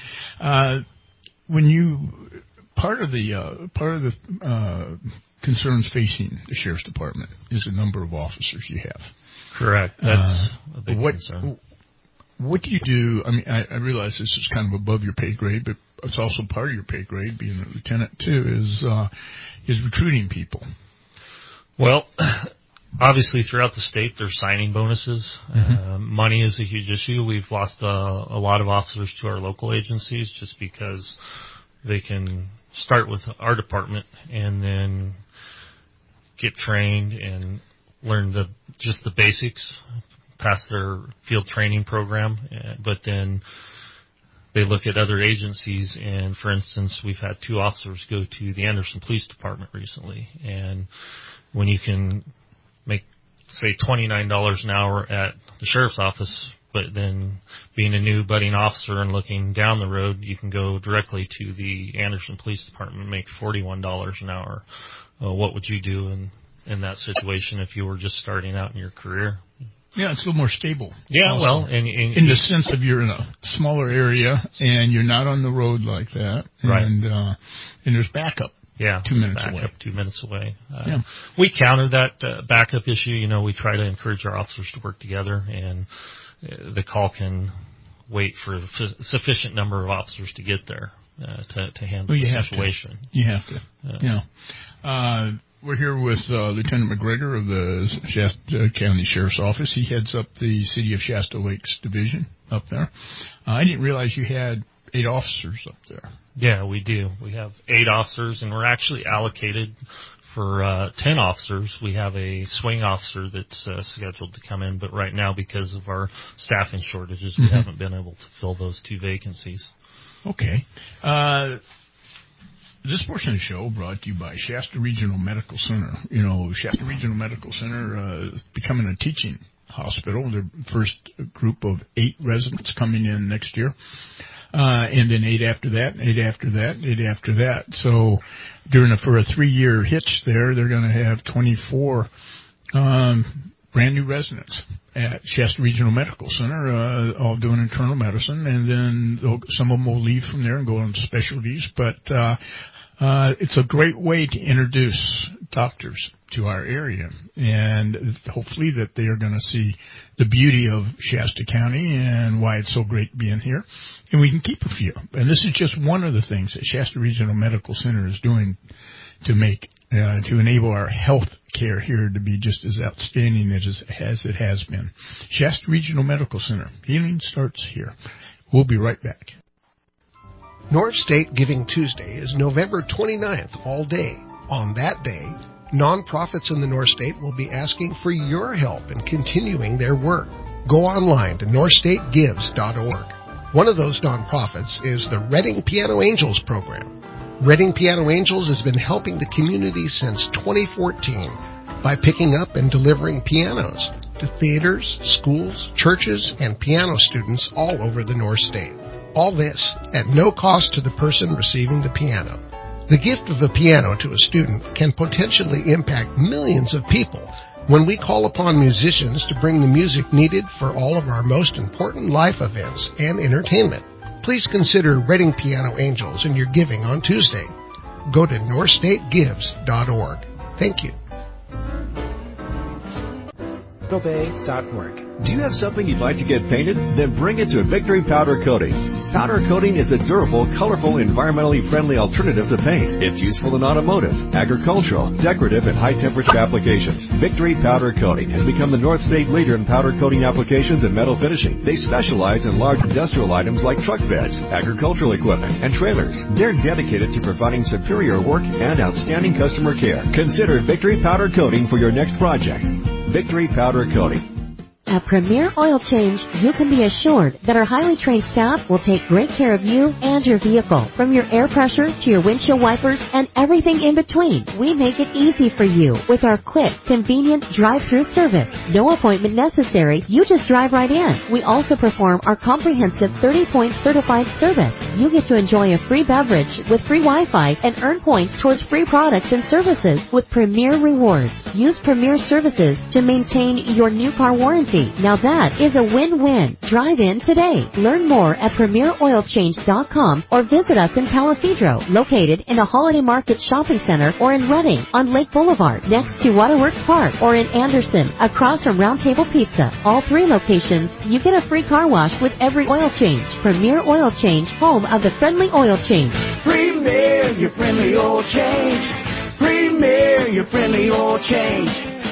Part of the concerns facing the sheriff's department is the number of officers you have. Correct. That's a big concern. What do you do? I mean, I realize this is kind of above your pay grade, but it's also part of your pay grade, being a lieutenant too, is recruiting people. Well, obviously throughout the state there's signing bonuses. Money is a huge issue. We've lost a lot of officers to our local agencies just because they can start with our department and then get trained and learn just the basics, pass their field training program, but then they look at other agencies, and for instance, we've had 2 officers go to the Anderson Police Department recently, and when you can make, say, $29 an hour at the sheriff's office, but then being a new budding officer and looking down the road, you can go directly to the Anderson Police Department and make $41 an hour. What would you do in that situation if you were just starting out in your career? Yeah, it's a little more stable. Yeah, also. well, in the sense of you're in a smaller area and you're not on the road like that, right? And there's backup. Yeah, 2 minutes away. 2 minutes away. We counter that backup issue. We try to encourage our officers to work together, and the call can wait for a sufficient number of officers to get there to handle the situation. You have to. We're here with Lieutenant McGregor of the Shasta County Sheriff's Office. He heads up the City of Shasta Lakes Division up there. I didn't realize you had 8 officers up there. Yeah, we do. We have 8 officers, and we're actually allocated for 10 officers. We have a swing officer that's scheduled to come in, but right now, because of our staffing shortages, we haven't been able to fill those 2 vacancies. Okay. This portion of the show brought to you by Shasta Regional Medical Center. Shasta Regional Medical Center is becoming a teaching hospital. Their first group of 8 residents coming in next year. And then 8 after that, 8 after that, 8 after that. So for a 3-year hitch there, they're going to have 24 brand new residents at Shasta Regional Medical Center, all doing internal medicine, and then some of them will leave from there and go on to specialties. But it's a great way to introduce doctors to our area, and hopefully that they are going to see the beauty of Shasta County and why it's so great being here, and we can keep a few. And this is just one of the things that Shasta Regional Medical Center is doing to make to enable our health care here to be just as outstanding as it has been. Shasta Regional Medical Center. Healing starts here. We'll be right back. North State Giving Tuesday is November 29th all day. On that day, nonprofits in the North State will be asking for your help in continuing their work. Go online to northstategives.org. One of those nonprofits is the Reading Piano Angels program. Reading Piano Angels has been helping the community since 2014 by picking up and delivering pianos. to theaters, schools, churches, and piano students all over the North State. All this at no cost to the person receiving the piano. The gift of a piano to a student can potentially impact millions of people when we call upon musicians to bring the music needed for all of our most important life events and entertainment. Please consider Reading Piano Angels in your giving on Tuesday. Go to northstategives.org. Thank you. Bay.org. Do you have something you'd like to get painted? Then bring it to Victory Powder Coating. Powder coating is a durable, colorful, environmentally friendly alternative to paint. It's useful in automotive, agricultural, decorative, and high-temperature applications. Victory Powder Coating has become the North State leader in powder coating applications and metal finishing. They specialize in large industrial items like truck beds, agricultural equipment, and trailers. They're dedicated to providing superior work and outstanding customer care. Consider Victory Powder Coating for your next project. Victory Powder Coating. At Premier Oil Change, you can be assured that our highly trained staff will take great care of you and your vehicle. From your air pressure to your windshield wipers and everything in between, we make it easy for you with our quick, convenient drive-through service. No appointment necessary. You just drive right in. We also perform our comprehensive 30-point certified service. You get to enjoy a free beverage with free Wi-Fi and earn points towards free products and services with Premier Rewards. Use Premier Services to maintain your new car warranty. Now that is a win-win. Drive in today. Learn more at PremierOilChange.com or visit us in Palisadro, located in the Holiday Market Shopping Center, or in Reading on Lake Boulevard, next to Waterworks Park, or in Anderson, across from Round Table Pizza. All three locations, you get a free car wash with every oil change. Premier Oil Change, home of the friendly oil change. Premier, your friendly oil change. Premier, your friendly oil change.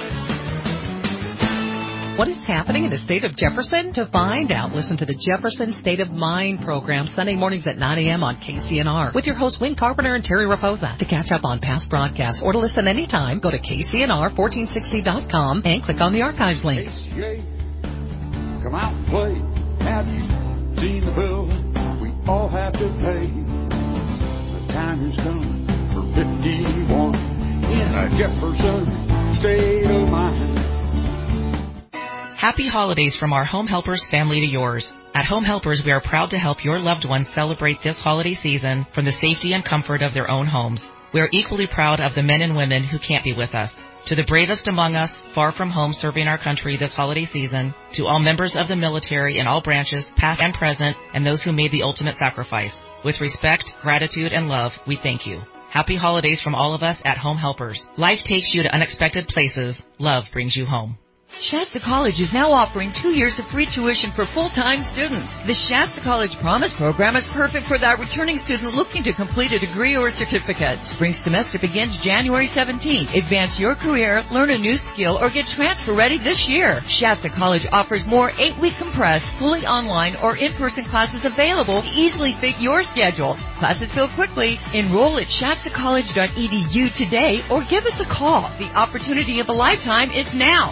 What is happening in the state of Jefferson? To find out, listen to the Jefferson State of Mind program Sunday mornings at 9 a.m. on KCNR with your hosts Win Carpenter and Terry Raposa. To catch up on past broadcasts or to listen anytime, go to KCNR1460.com and click on the archives link. HCA, come out and play. Have you seen the bill we all have to pay? The time has come for 51 in a Jefferson State of Mind. Happy holidays from our Home Helpers family to yours. At Home Helpers, we are proud to help your loved ones celebrate this holiday season from the safety and comfort of their own homes. We are equally proud of the men and women who can't be with us. To the bravest among us, far from home serving our country this holiday season, to all members of the military in all branches, past and present, and those who made the ultimate sacrifice. With respect, gratitude, and love, we thank you. Happy holidays from all of us at Home Helpers. Life takes you to unexpected places. Love brings you home. Shasta College is now offering 2 years of free tuition for full-time students. The Shasta College Promise Program is perfect for that returning student looking to complete a degree or certificate. Spring semester begins January 17th. Advance your career, learn a new skill, or get transfer ready this year. Shasta College offers more 8-week compressed, fully online, or in-person classes available to easily fit your schedule. Classes fill quickly. Enroll at shastacollege.edu today or give us a call. The opportunity of a lifetime is now.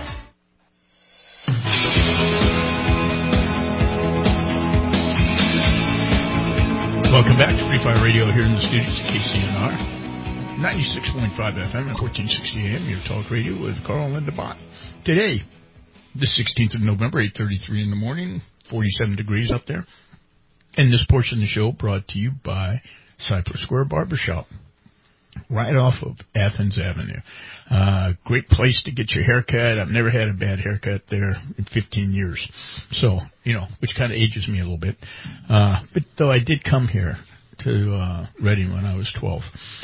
Welcome back to Free Fire Radio here in the studios at KCNR. 96.5 FM and 1460 AM, your talk radio with Carl and Linda Bott. Today, the 16th of November, 8:33 in the morning, 47 degrees up there. And this portion of the show brought to you by Cypress Square Barbershop, right off of Athens Avenue. Great place to get your haircut. I've never had a bad haircut there in 15 years. So, which kind of ages me a little bit. But though I did come here to Reading when I was 12.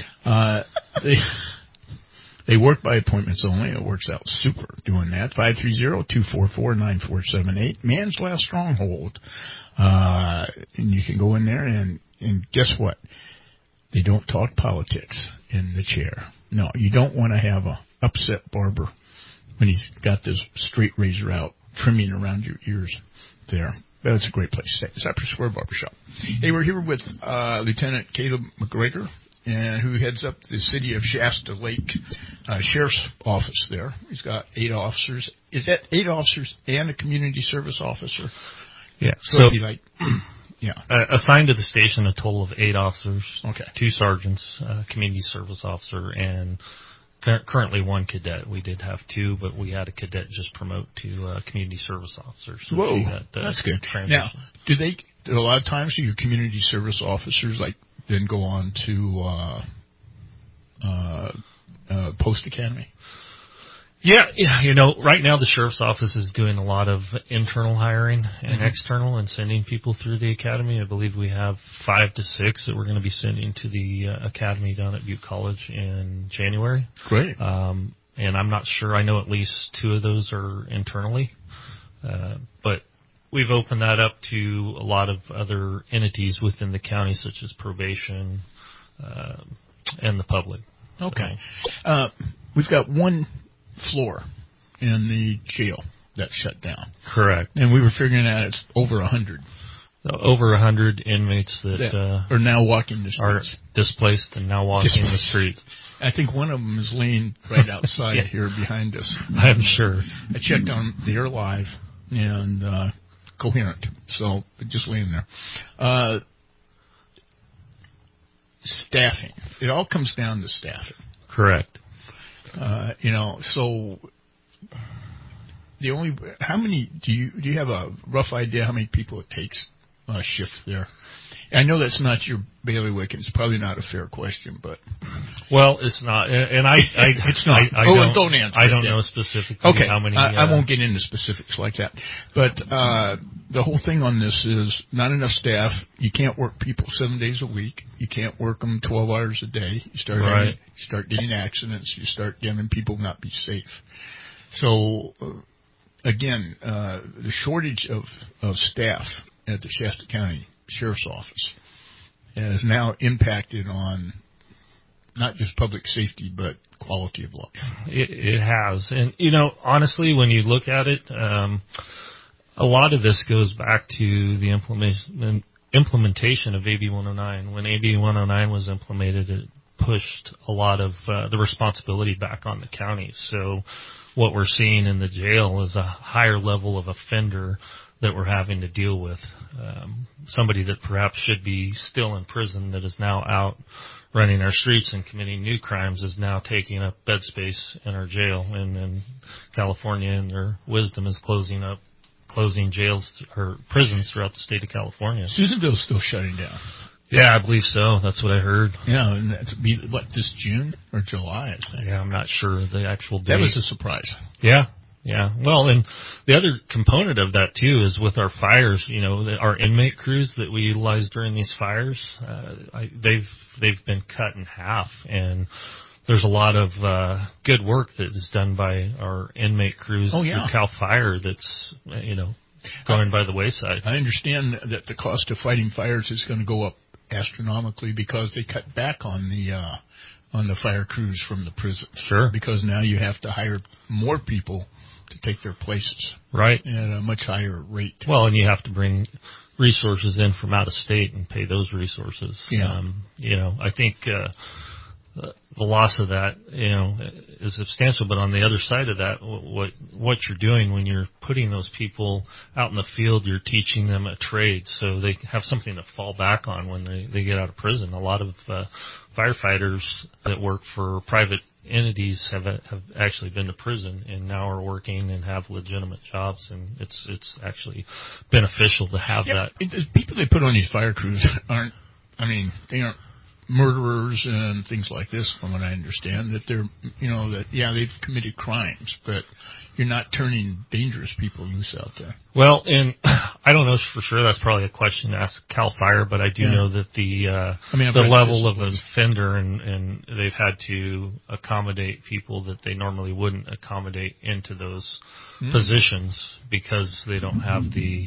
They work by appointments only. It works out super doing that. 530-244-9478. Man's Last Stronghold. And you can go in there and guess what? They don't talk politics in the chair. No, you don't want to have a upset barber when he's got this straight razor out, trimming around your ears there. That's a great place to stay. Cypress Square Barbershop. Hey, we're here with Lieutenant Caleb McGregor, who heads up the City of Shasta Lake Sheriff's Office there. He's got 8 officers. Is that 8 officers and a community service officer? Yeah. So it'd be like... Yeah. Assigned to the station, a total of 8 officers, okay, 2 sergeants, community service officer, and currently one cadet. We did have two, but we had a cadet just promote to community service officer. So whoa, that's good. Now, do a lot of times do your community service officers then go on to Post Academy? Yeah, right now the sheriff's office is doing a lot of internal hiring and external and sending people through the academy. I believe we have 5 to 6 that we're going to be sending to the academy down at Butte College in January. Great. And I'm not sure. I know at least 2 of those are internally. But we've opened that up to a lot of other entities within the county, such as probation and the public. Okay. We've got one floor in the jail that's shut down. Correct. And we were figuring out it's over 100. Over 100 inmates that are now walking the streets. Are displaced and now walking the streets. I think one of them is laying right outside here behind us. I'm sure. I checked on the Air Live and coherent, so just laying there. Staffing. It all comes down to staffing. Correct. So how many do you have a rough idea how many people it takes a shift there? I know that's not your bailiwick, and it's probably not a fair question, but well, it's not, and it's not. Don't answer. I don't know specifically how many. I won't get into specifics like that, but the whole thing on this is not enough staff. You can't work people 7 days a week. You can't work them 12 hours a day. You start getting accidents. You start getting people not be safe. So again, the shortage of staff at the Shasta County Sheriff's Office has now impacted on not just public safety but quality of life. It has, and honestly, when you look at it, a lot of this goes back to the implementation of AB 109. When AB 109 was implemented, it pushed a lot of the responsibility back on the county. So what we're seeing in the jail is a higher level of offender that we're having to deal with. Somebody that perhaps should be still in prison that is now out running our streets and committing new crimes is now taking up bed space in our jail. And in California, in their wisdom, is closing jails or prisons throughout the state of California. Susanville's still shutting down. Yeah, I believe so. That's what I heard. Yeah, and that's this June or July, I think. Yeah, I'm not sure the actual date. That was a surprise. Yeah. Well, and the other component of that too is with our fires. Our inmate crews that we utilize during these fires, they've been cut in half, and there's a lot of good work that is done by our inmate crews through Cal Fire that's going by the wayside. I understand that the cost of fighting fires is going to go up astronomically because they cut back on the fire crews from the prison. Sure. Because now you have to hire more people to take their places. Right. At a much higher rate. Well, and you have to bring resources in from out of state and pay those resources. Yeah. I think the loss of that, is substantial. But on the other side of that, what you're doing when you're putting those people out in the field, you're teaching them a trade, so they have something to fall back on when they get out of prison. A lot of firefighters that work for private entities have actually been to prison and now are working and have legitimate jobs, and it's actually beneficial to have that. The people they put on these fire crews they aren't murderers and things like this, from what I understand, that they're, they've committed crimes, but you're not turning dangerous people loose out there. Well, and I don't know for sure. That's probably a question to ask Cal Fire, but I do know that the level of offender and they've had to accommodate people that they normally wouldn't accommodate into those positions because they don't have the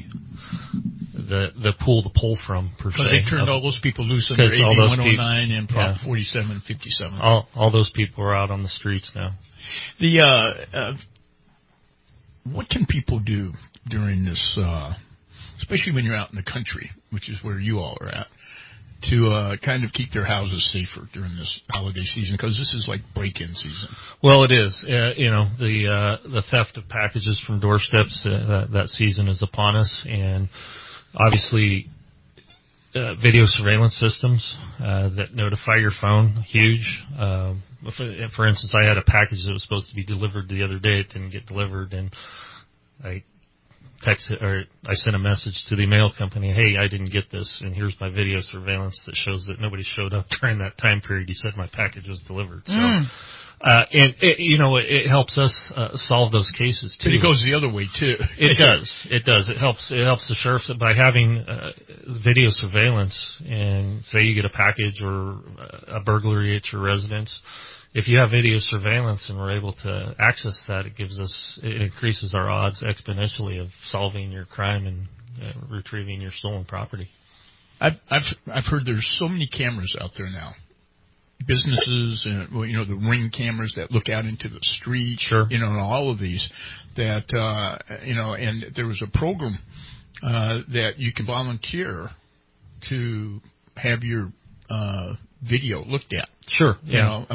pool to pull from, per se. Because they turned all those people loose under AB 109 and Prop 4757. All those people are out on the streets now. What can people do during this, especially when you're out in the country, which is where you all are at, to kind of keep their houses safer during this holiday season? Because this is like break-in season. Well, it is. The theft of packages from doorsteps, that season is upon us. And obviously, video surveillance systems that notify your phone, huge. for instance, I had a package that was supposed to be delivered the other day. It didn't get delivered, and I sent a message to the mail company, hey, I didn't get this, and here's my video surveillance that shows that nobody showed up during that time period. He said my package was delivered. So, and it helps us solve those cases too. But it goes the other way too. It does. It does. It helps the sheriff's by having video surveillance. And say you get a package or a burglary at your residence. If you have video surveillance and we're able to access that, it increases our odds exponentially of solving your crime and retrieving your stolen property. I've heard there's so many cameras out there now. Businesses and the Ring cameras that look out into the street, and all of these that and there was a program that you can volunteer to have your video looked at. Sure. The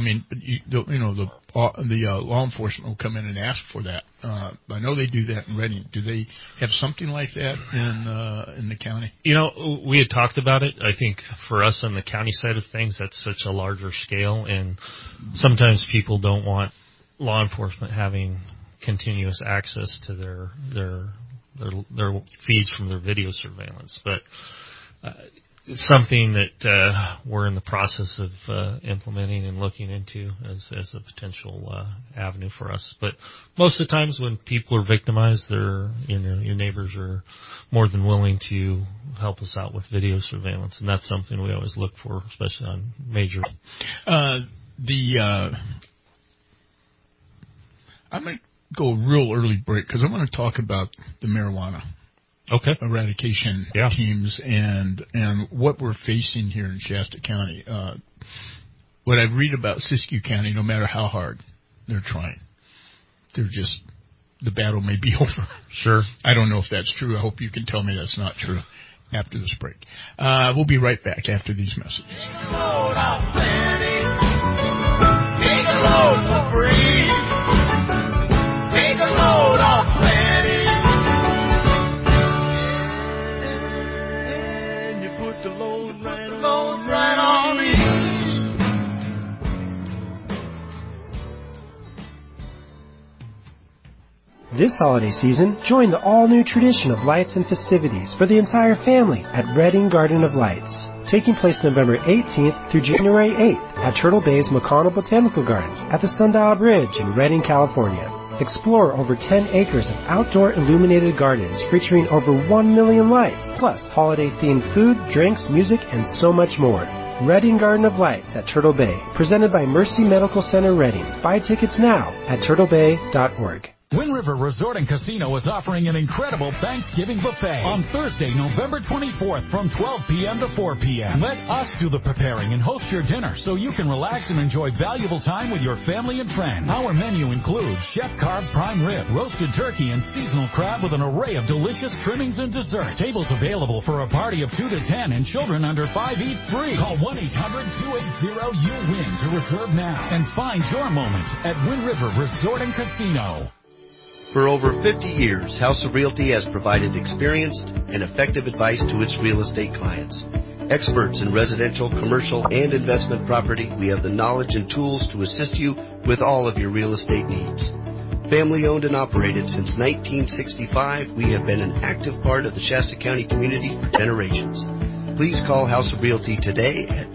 law enforcement will come in and ask for that. I know they do that in Reading. Do they have something like that in the county? We had talked about it. I think for us on the county side of things, that's such a larger scale, and sometimes people don't want law enforcement having continuous access to their feeds from their video surveillance. But it's something that we're in the process of implementing and looking into as a potential avenue for us. But most of the times when people are victimized, your neighbors are more than willing to help us out with video surveillance, and that's something we always look for, especially on major. I'm going to go a real early break because I want to talk about the marijuana. Eradication teams and what we're facing here in Shasta County. What I read about Siskiyou County, no matter how hard they're trying, the battle may be over. Sure. I don't know if that's true. I hope you can tell me that's not true after this break. We'll be right back after these messages. Take a load off plenty. Take a load for free. Take a load off plenty. The load right on me. This holiday season, join the all-new tradition of lights and festivities for the entire family at Reading Garden of Lights. Taking place November 18th through January 8th at Turtle Bay's McConnell Botanical Gardens at the Sundial Bridge in Reading, California. Explore over 10 acres of outdoor illuminated gardens featuring over 1 million lights, plus holiday-themed food, drinks, music, and so much more. Reading Garden of Lights at Turtle Bay, presented by Mercy Medical Center Reading. Buy tickets now at turtlebay.org. Wind River Resort and Casino is offering an incredible Thanksgiving buffet on Thursday, November 24th from 12 p.m. to 4 p.m. Let us do the preparing and host your dinner so you can relax and enjoy valuable time with your family and friends. Our menu includes chef-carved prime rib, roasted turkey, and seasonal crab with an array of delicious trimmings and desserts. Tables available for a party of 2 to 10 and children under 5 eat free. Call 1-800-280-YOU-WIN to reserve now and find your moment at Wind River Resort and Casino. For over 50 years, House of Realty has provided experienced and effective advice to its real estate clients. Experts in residential, commercial, and investment property, we have the knowledge and tools to assist you with all of your real estate needs. Family owned and operated since 1965, we have been an active part of the Shasta County community for generations. Please call House of Realty today at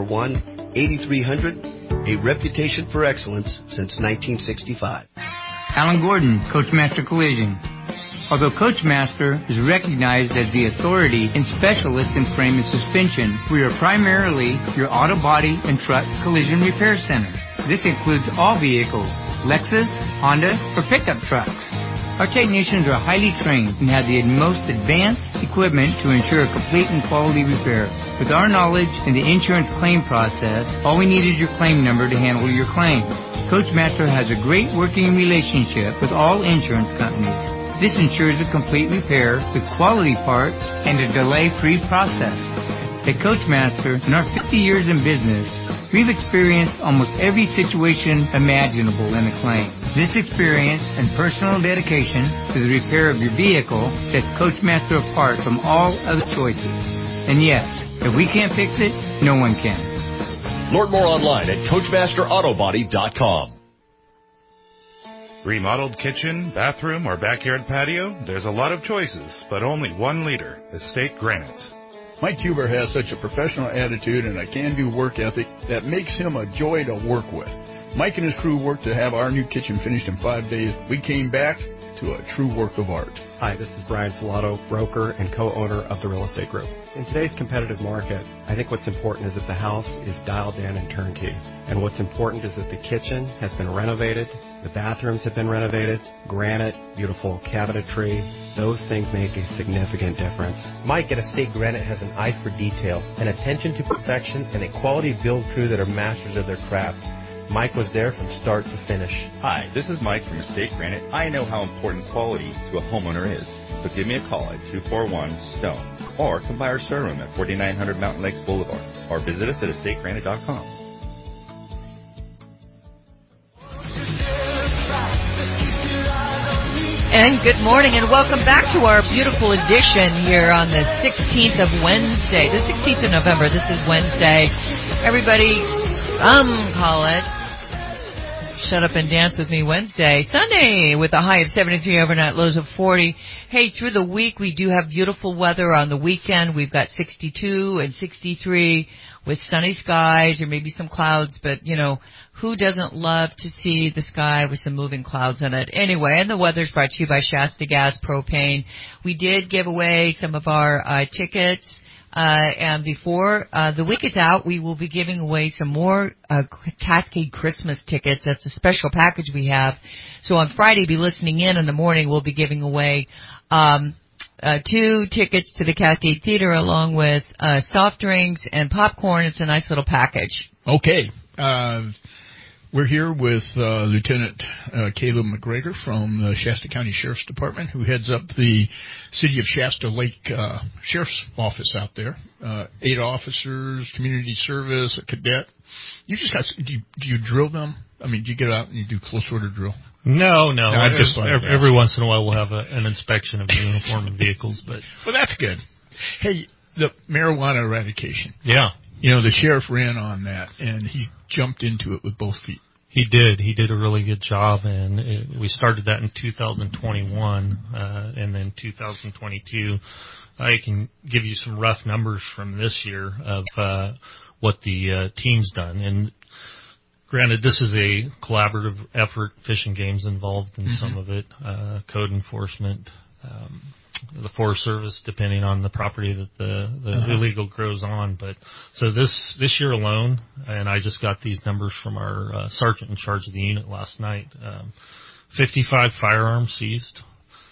241-8300, a reputation for excellence since 1965. Alan Gordon, Coachmaster Collision. Although Coachmaster is recognized as the authority and specialist in frame and suspension, we are primarily your auto body and truck collision repair center. This includes all vehicles, Lexus, Honda, or pickup trucks. Our technicians are highly trained and have the most advanced equipment to ensure a complete and quality repair. With our knowledge in the insurance claim process, all we need is your claim number to handle your claim. Coachmaster has a great working relationship with all insurance companies. This ensures a complete repair with quality parts and a delay-free process. At Coachmaster, in our 50 years in business, we've experienced almost every situation imaginable in a claim. This experience and personal dedication to the repair of your vehicle sets Coachmaster apart from all other choices. And yes, if we can't fix it, no one can. Learn more online at CoachmasterAutobody.com. Remodeled kitchen, bathroom, or backyard patio? There's a lot of choices, but only one leader, Estate Granite. Mike Huber has such a professional attitude and a can-do work ethic that makes him a joy to work with. Mike and his crew worked to have our new kitchen finished in 5 days. We came back to a true work of art. Hi, this is Brian Salato, broker and co-owner of the Real Estate Group. In today's competitive market, I think what's important is that the house is dialed in and turnkey. And what's important is that the kitchen has been renovated, the bathrooms have been renovated, granite, beautiful cabinetry. Those things make a significant difference. Mike at Estate Granite has an eye for detail, an attention to perfection, and a quality build crew that are masters of their craft. Mike was there from start to finish. Hi, this is Mike from Estate Granite. I know how important quality to a homeowner is. So give me a call at 241-STONE or come by our showroom at 4900 Mountain Lakes Boulevard or visit us at estategranite.com. And good morning and welcome back to our beautiful edition here on the 16th of Wednesday. The 16th of November. This is Wednesday. Everybody, some call it Shut Up and Dance With Me Wednesday. Sunday with a high of 73, overnight lows of 40. Hey, through the week we do have beautiful weather. On the weekend we've got 62 and 63 with sunny skies or maybe some clouds, but you know, who doesn't love to see the sky with some moving clouds in it? Anyway, and the weather's brought to you by Shasta Gas Propane. We did give away some of our tickets. And before the week is out, we will be giving away some more Cascade Christmas tickets. That's a special package we have. So on Friday, be listening in the morning. We'll be giving away 2 tickets to the Cascade Theater along with soft drinks and popcorn. It's a nice little package. Okay. We're here with Lieutenant Caleb McGregor from the Shasta County Sheriff's Department, who heads up the City of Shasta Lake Sheriff's Office out there. 8 officers, community service, a cadet. You just got? Do you drill them? I mean, do you get out and you do close order drill? No. Every once in a while we'll have an inspection of the uniform and vehicles, but well, that's good. Hey, the marijuana eradication. Yeah. You know, the sheriff ran on that, and he jumped into it with both feet. He did. He did a really good job, and we started that in 2021, and then 2022. I can give you some rough numbers from this year of what the team's done. And granted, this is a collaborative effort. Fish and Game's involved in some of it, code enforcement, the Forest Service, depending on the property that the illegal grows on. But so this year alone, and I just got these numbers from our sergeant in charge of the unit last night, 55 firearms seized,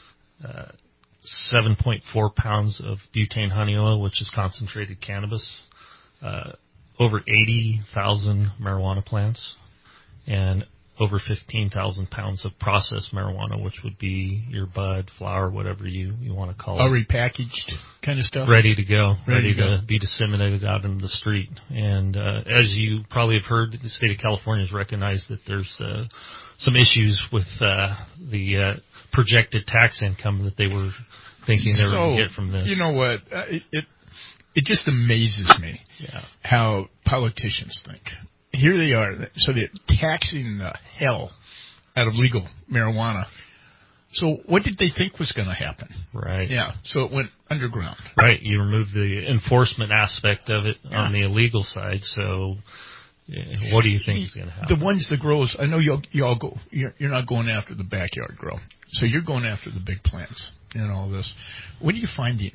7.4 pounds of butane honey oil, which is concentrated cannabis, over 80,000 marijuana plants, and over 15,000 pounds of processed marijuana, which would be your bud, flower, whatever you want to call it. Already packaged kind of stuff? Ready to go. Ready to be disseminated out into the street. And as you probably have heard, the state of California has recognized that there's some issues with the projected tax income that they were thinking they were going to get from this. You know what? It just amazes me how politicians think. Here they are, so they're taxing the hell out of legal marijuana. So what did they think was going to happen? Right. Yeah, so it went underground. Right, you remove the enforcement aspect of it on the illegal side, so what do you think is going to happen? The ones that grows, I know you all go, you're not going after the backyard grow, so you're going after the big plants and all this. What are you finding?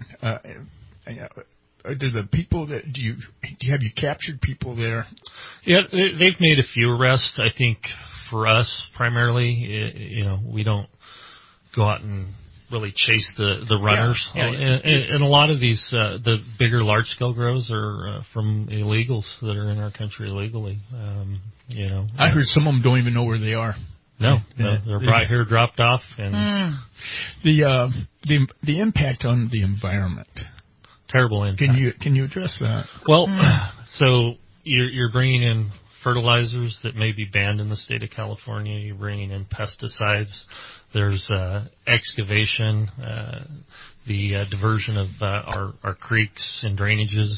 Do the people that have you captured people there? Yeah, they've made a few arrests. I think for us primarily, we don't go out and really chase the runners. And a lot of these the bigger large scale grows are from illegals that are in our country illegally. I heard some of them don't even know where they are. No, they're brought here, dropped off, and the impact on the environment. Terrible impact. Can you address that? Well, so you're bringing in fertilizers that may be banned in the state of California. You're bringing in pesticides. There's excavation, the diversion of our creeks and drainages.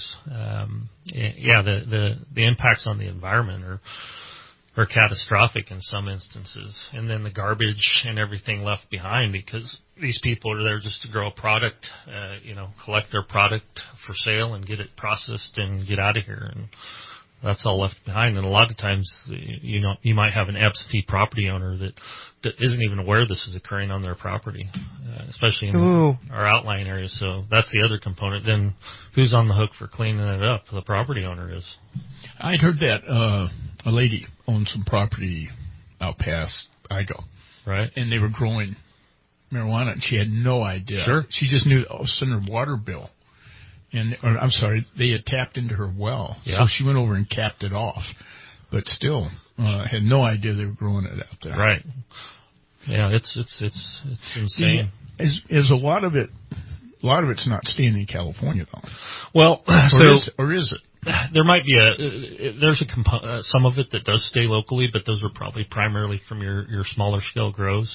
The impacts on the environment are catastrophic in some instances. And then the garbage and everything left behind, because these people are there just to grow a product, collect their product for sale and get it processed and get out of here. And that's all left behind. And a lot of times, you might have an absentee property owner that isn't even aware this is occurring on their property, especially in our outlying areas. So that's the other component. Then who's on the hook for cleaning it up? The property owner is. I'd heard that a lady owned some property out past Igo. Right. And they were growing marijuana, and she had no idea. Sure. She just knew all of a sudden her water bill. They had tapped into her well. Yeah. So she went over and capped it off. But still, had no idea they were growing it out there. Right. Yeah, it's insane. Is a lot of it's not staying in California though. Well, or is it? There might be there's some of it that does stay locally, but those are probably primarily from your smaller scale grows.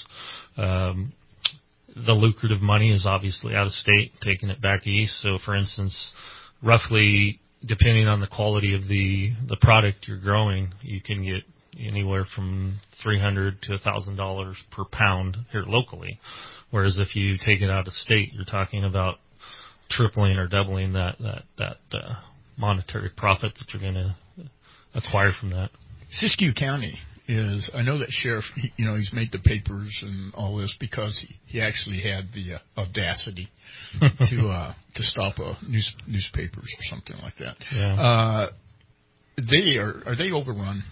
The lucrative money is obviously out of state, taking it back east. So, for instance, roughly, depending on the quality of the product you're growing, you can get anywhere from $300 to $1,000 per pound here locally. Whereas if you take it out of state, you're talking about tripling or doubling that monetary profit that you're going to acquire from that. Siskiyou County is, I know that sheriff, he's made the papers and all this because he actually had the audacity to stop newspapers or something like that. Yeah. Are they overrun?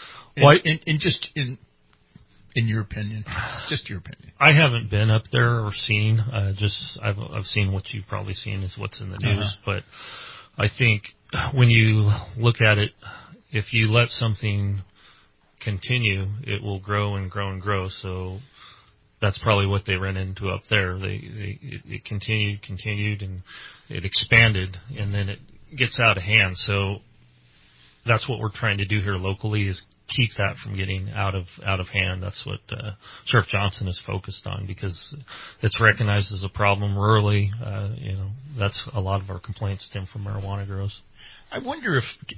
In your opinion, just your opinion. I haven't been up there or seen. I've seen what you've probably seen is what's in the news. But I think when you look at it, if you let something continue, it will grow and grow and grow. So that's probably what they ran into up there. It continued, and it expanded, and then it gets out of hand. So that's what we're trying to do here locally, is keep that from getting out of hand. That's what Sheriff Johnson is focused on, because it's recognized as a problem rurally. That's a lot of our complaints stem from marijuana grows. I wonder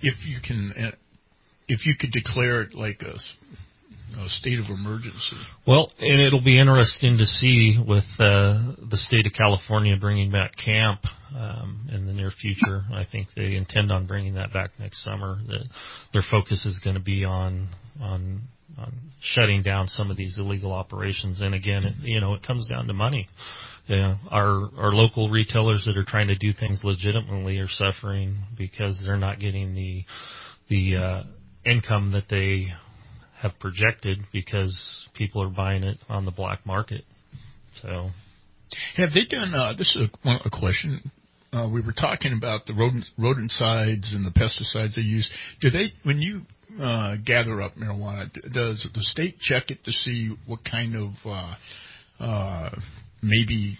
if you could declare it like a state of emergency. Well, and it'll be interesting to see with the state of California bringing back camp in the near future. I think they intend on bringing that back next summer. Their focus is going to be on shutting down some of these illegal operations. And again, it comes down to money. Our local retailers that are trying to do things legitimately are suffering because they're not getting the income that they have projected, because people are buying it on the black market. So, have they done? This is a question. We were talking about the rodenticides and the pesticides they use. Do they, when you gather up marijuana, does the state check it to see what kind of maybe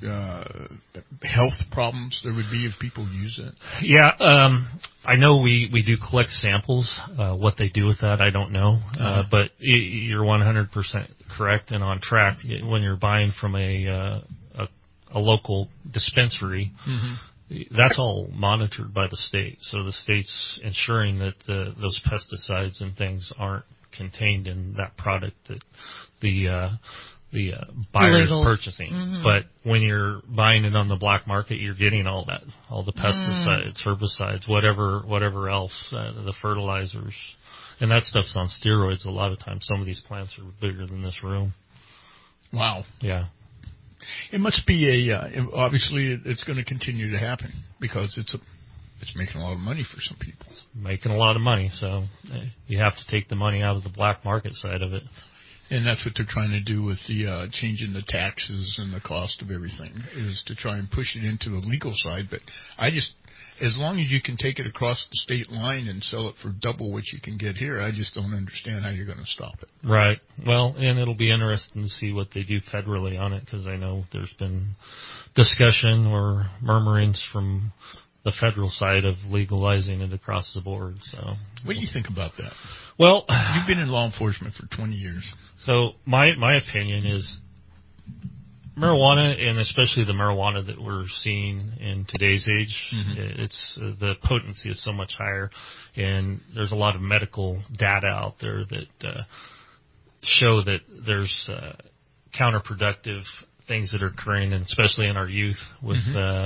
health problems there would be if people use it? Yeah, I know we do collect samples. What they do with that, I don't know. But you're 100% correct and on track. When you're buying from a local dispensary, that's all monitored by the state. So the state's ensuring that those pesticides and things aren't contained in that product that the buyer is purchasing. But when you're buying it on the black market, you're getting all that, all the pesticides, herbicides, whatever else, the fertilizers. And that stuff's on steroids a lot of times. Some of these plants are bigger than this room. Wow. Yeah. It must be obviously it's going to continue to happen because it's making a lot of money for some people. It's making a lot of money, so you have to take the money out of the black market side of it. And that's what they're trying to do with the changing the taxes and the cost of everything, is to try and push it into the legal side. But as long as you can take it across the state line and sell it for double what you can get here, I just don't understand how you're going to stop it. Right. Well, and it'll be interesting to see what they do federally on it, because I know there's been discussion or murmurings from the federal side of legalizing it across the board. So, what do you think about that? Well, you've been in law enforcement for 20 years. So my opinion is marijuana, and especially the marijuana that we're seeing in today's age, it's the potency is so much higher, and there's a lot of medical data out there that show that there's counterproductive things that are occurring, and especially in our youth with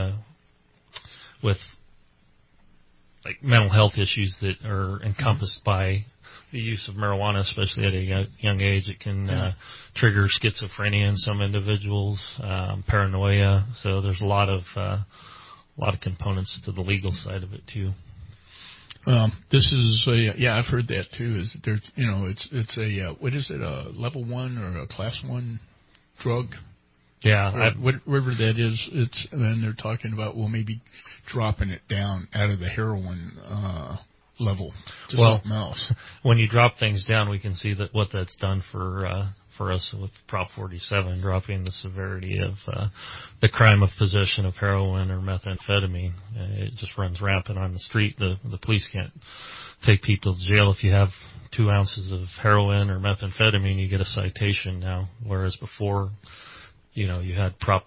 like mental health issues that are encompassed by the use of marijuana, especially at a young age. It can trigger schizophrenia in some individuals, paranoia. So there's a lot of components to the legal side of it too. This is I've heard that too. Is there's it's a what is it, a level 1 or a class 1 drug? Yeah, whatever that is, and they're talking about maybe dropping it down out of the heroin level to something else. When you drop things down, we can see that what that's done for us with Prop 47, dropping the severity of the crime of possession of heroin or methamphetamine. It just runs rampant on the street. The police can't take people to jail if you have 2 ounces of heroin or methamphetamine. You get a citation now, whereas before, you had Prop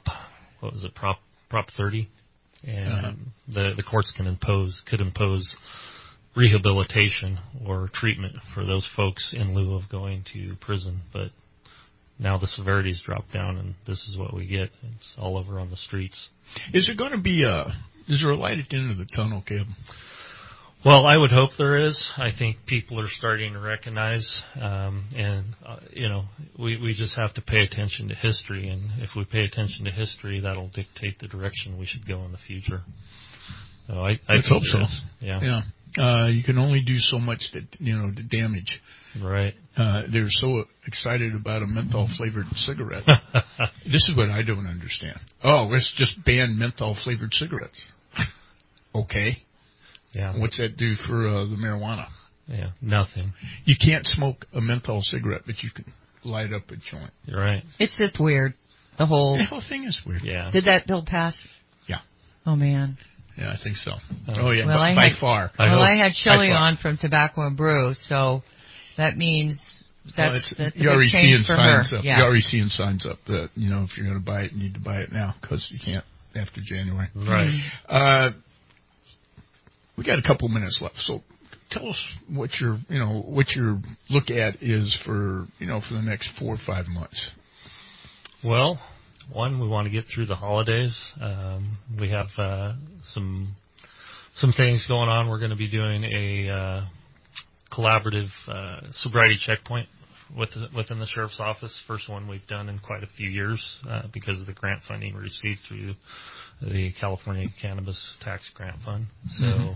30, and the courts could impose rehabilitation or treatment for those folks in lieu of going to prison. But now the severity's dropped down, and this is what we get. It's all over on the streets. Is there going to be is there a light at the end of the tunnel, Kevin? Well, I would hope there is. I think people are starting to recognize, we just have to pay attention to history, and if we pay attention to history, that'll dictate the direction we should go in the future. So I hope so. Yeah. You can only do so much to damage. Right. They're so excited about a menthol-flavored cigarette. This is what I don't understand. Oh, let's just ban menthol-flavored cigarettes. Okay. Yeah. What's that do for the marijuana? Yeah, nothing. You can't smoke a menthol cigarette, but you can light up a joint. You're right. It's just weird. The whole thing is weird. Yeah. Did that bill pass? Yeah. Oh, man. Yeah, I think so. Oh, yeah, well, by far. I had Shelley on from Tobacco and Brew, so that means that's the you're already change seeing for signs her. up. Yeah. You're already seeing signs up that, if you're going to buy it, you need to buy it now because you can't after January. Right. We got a couple minutes left, so tell us what your look at is for the next 4 or 5 months. Well, one, we want to get through the holidays. We have some things going on. We're going to be doing a collaborative sobriety checkpoint within the sheriff's office. First one we've done in quite a few years because of the grant funding we received through the California Cannabis Tax Grant Fund. So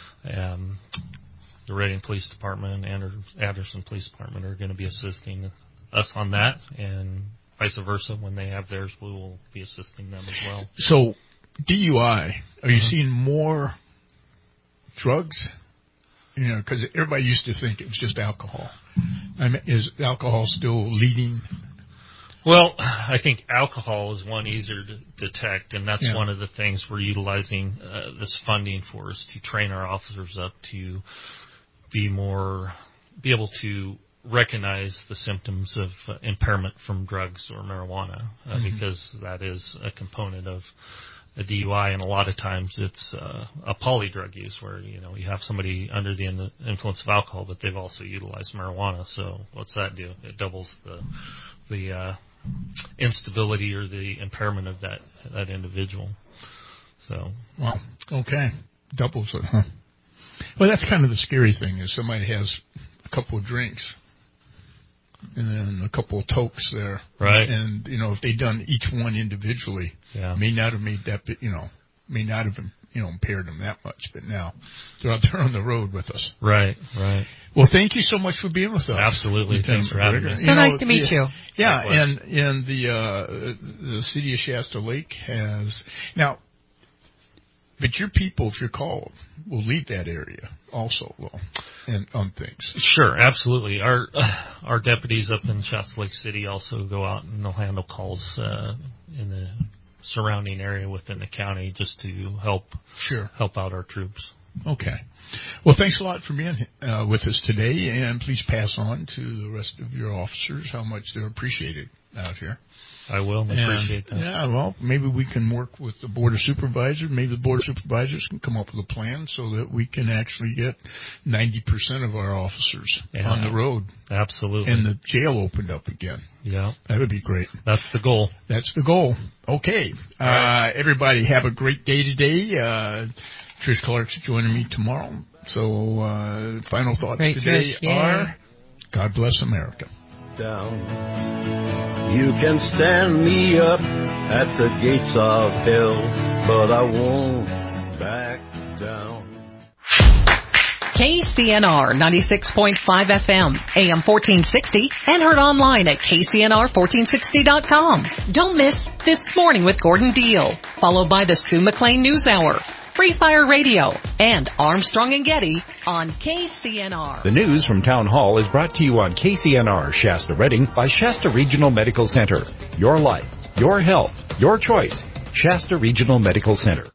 the Redding Police Department and Anderson Police Department are going to be assisting us on that, and vice versa. When they have theirs, we will be assisting them as well. So DUI, are you seeing more drugs? Because everybody used to think it was just alcohol. Is alcohol still leading? Well, I think alcohol is one easier to detect, and that's one of the things we're utilizing this funding for, is to train our officers up to be able to recognize the symptoms of impairment from drugs or marijuana, because that is a component of a DUI, and a lot of times it's a polydrug use where you have somebody under the influence of alcohol, but they've also utilized marijuana. So what's that do? It doubles the instability or the impairment of that individual. So wow, okay, doubles it, huh? Well, that's kind of the scary thing, is somebody has a couple of drinks and then a couple of tokes there, right? And if they'd done each one individually, may not have made that, may not have impaired them that much. But now they're out there on the road with us, right? Well, thank you so much for being with us. Absolutely, thanks for having me. So nice to meet you. Yeah, and the city of Shasta Lake has now. But your people, if you're called, will leave that area also, and on things. Sure, absolutely. Our deputies up in Shasta Lake City also go out and they'll handle calls in the surrounding area within the county just to help out our troops. Okay. Well, thanks a lot for being with us today, and please pass on to the rest of your officers how much they're appreciated out here. I will. Appreciate that. Yeah, well, maybe we can work with the Board of Supervisors. Maybe the Board of Supervisors can come up with a plan so that we can actually get 90% of our officers on the road. Absolutely. And the jail opened up again. Yeah. That would be great. That's the goal. That's the goal. Okay. Everybody have a great day today. Trish Clark's joining me tomorrow. So final thoughts today are, God bless America. Down. You can stand me up at the gates of hell, but I won't back down. KCNR 96.5 FM, AM 1460, and heard online at kcnr1460.com. Don't miss This Morning with Gordon Deal, followed by the Sue McLean News Hour, Free Fire Radio, and Armstrong and Getty on KCNR. The news from Town Hall is brought to you on KCNR Shasta Redding by Shasta Regional Medical Center. Your life, your health, your choice. Shasta Regional Medical Center.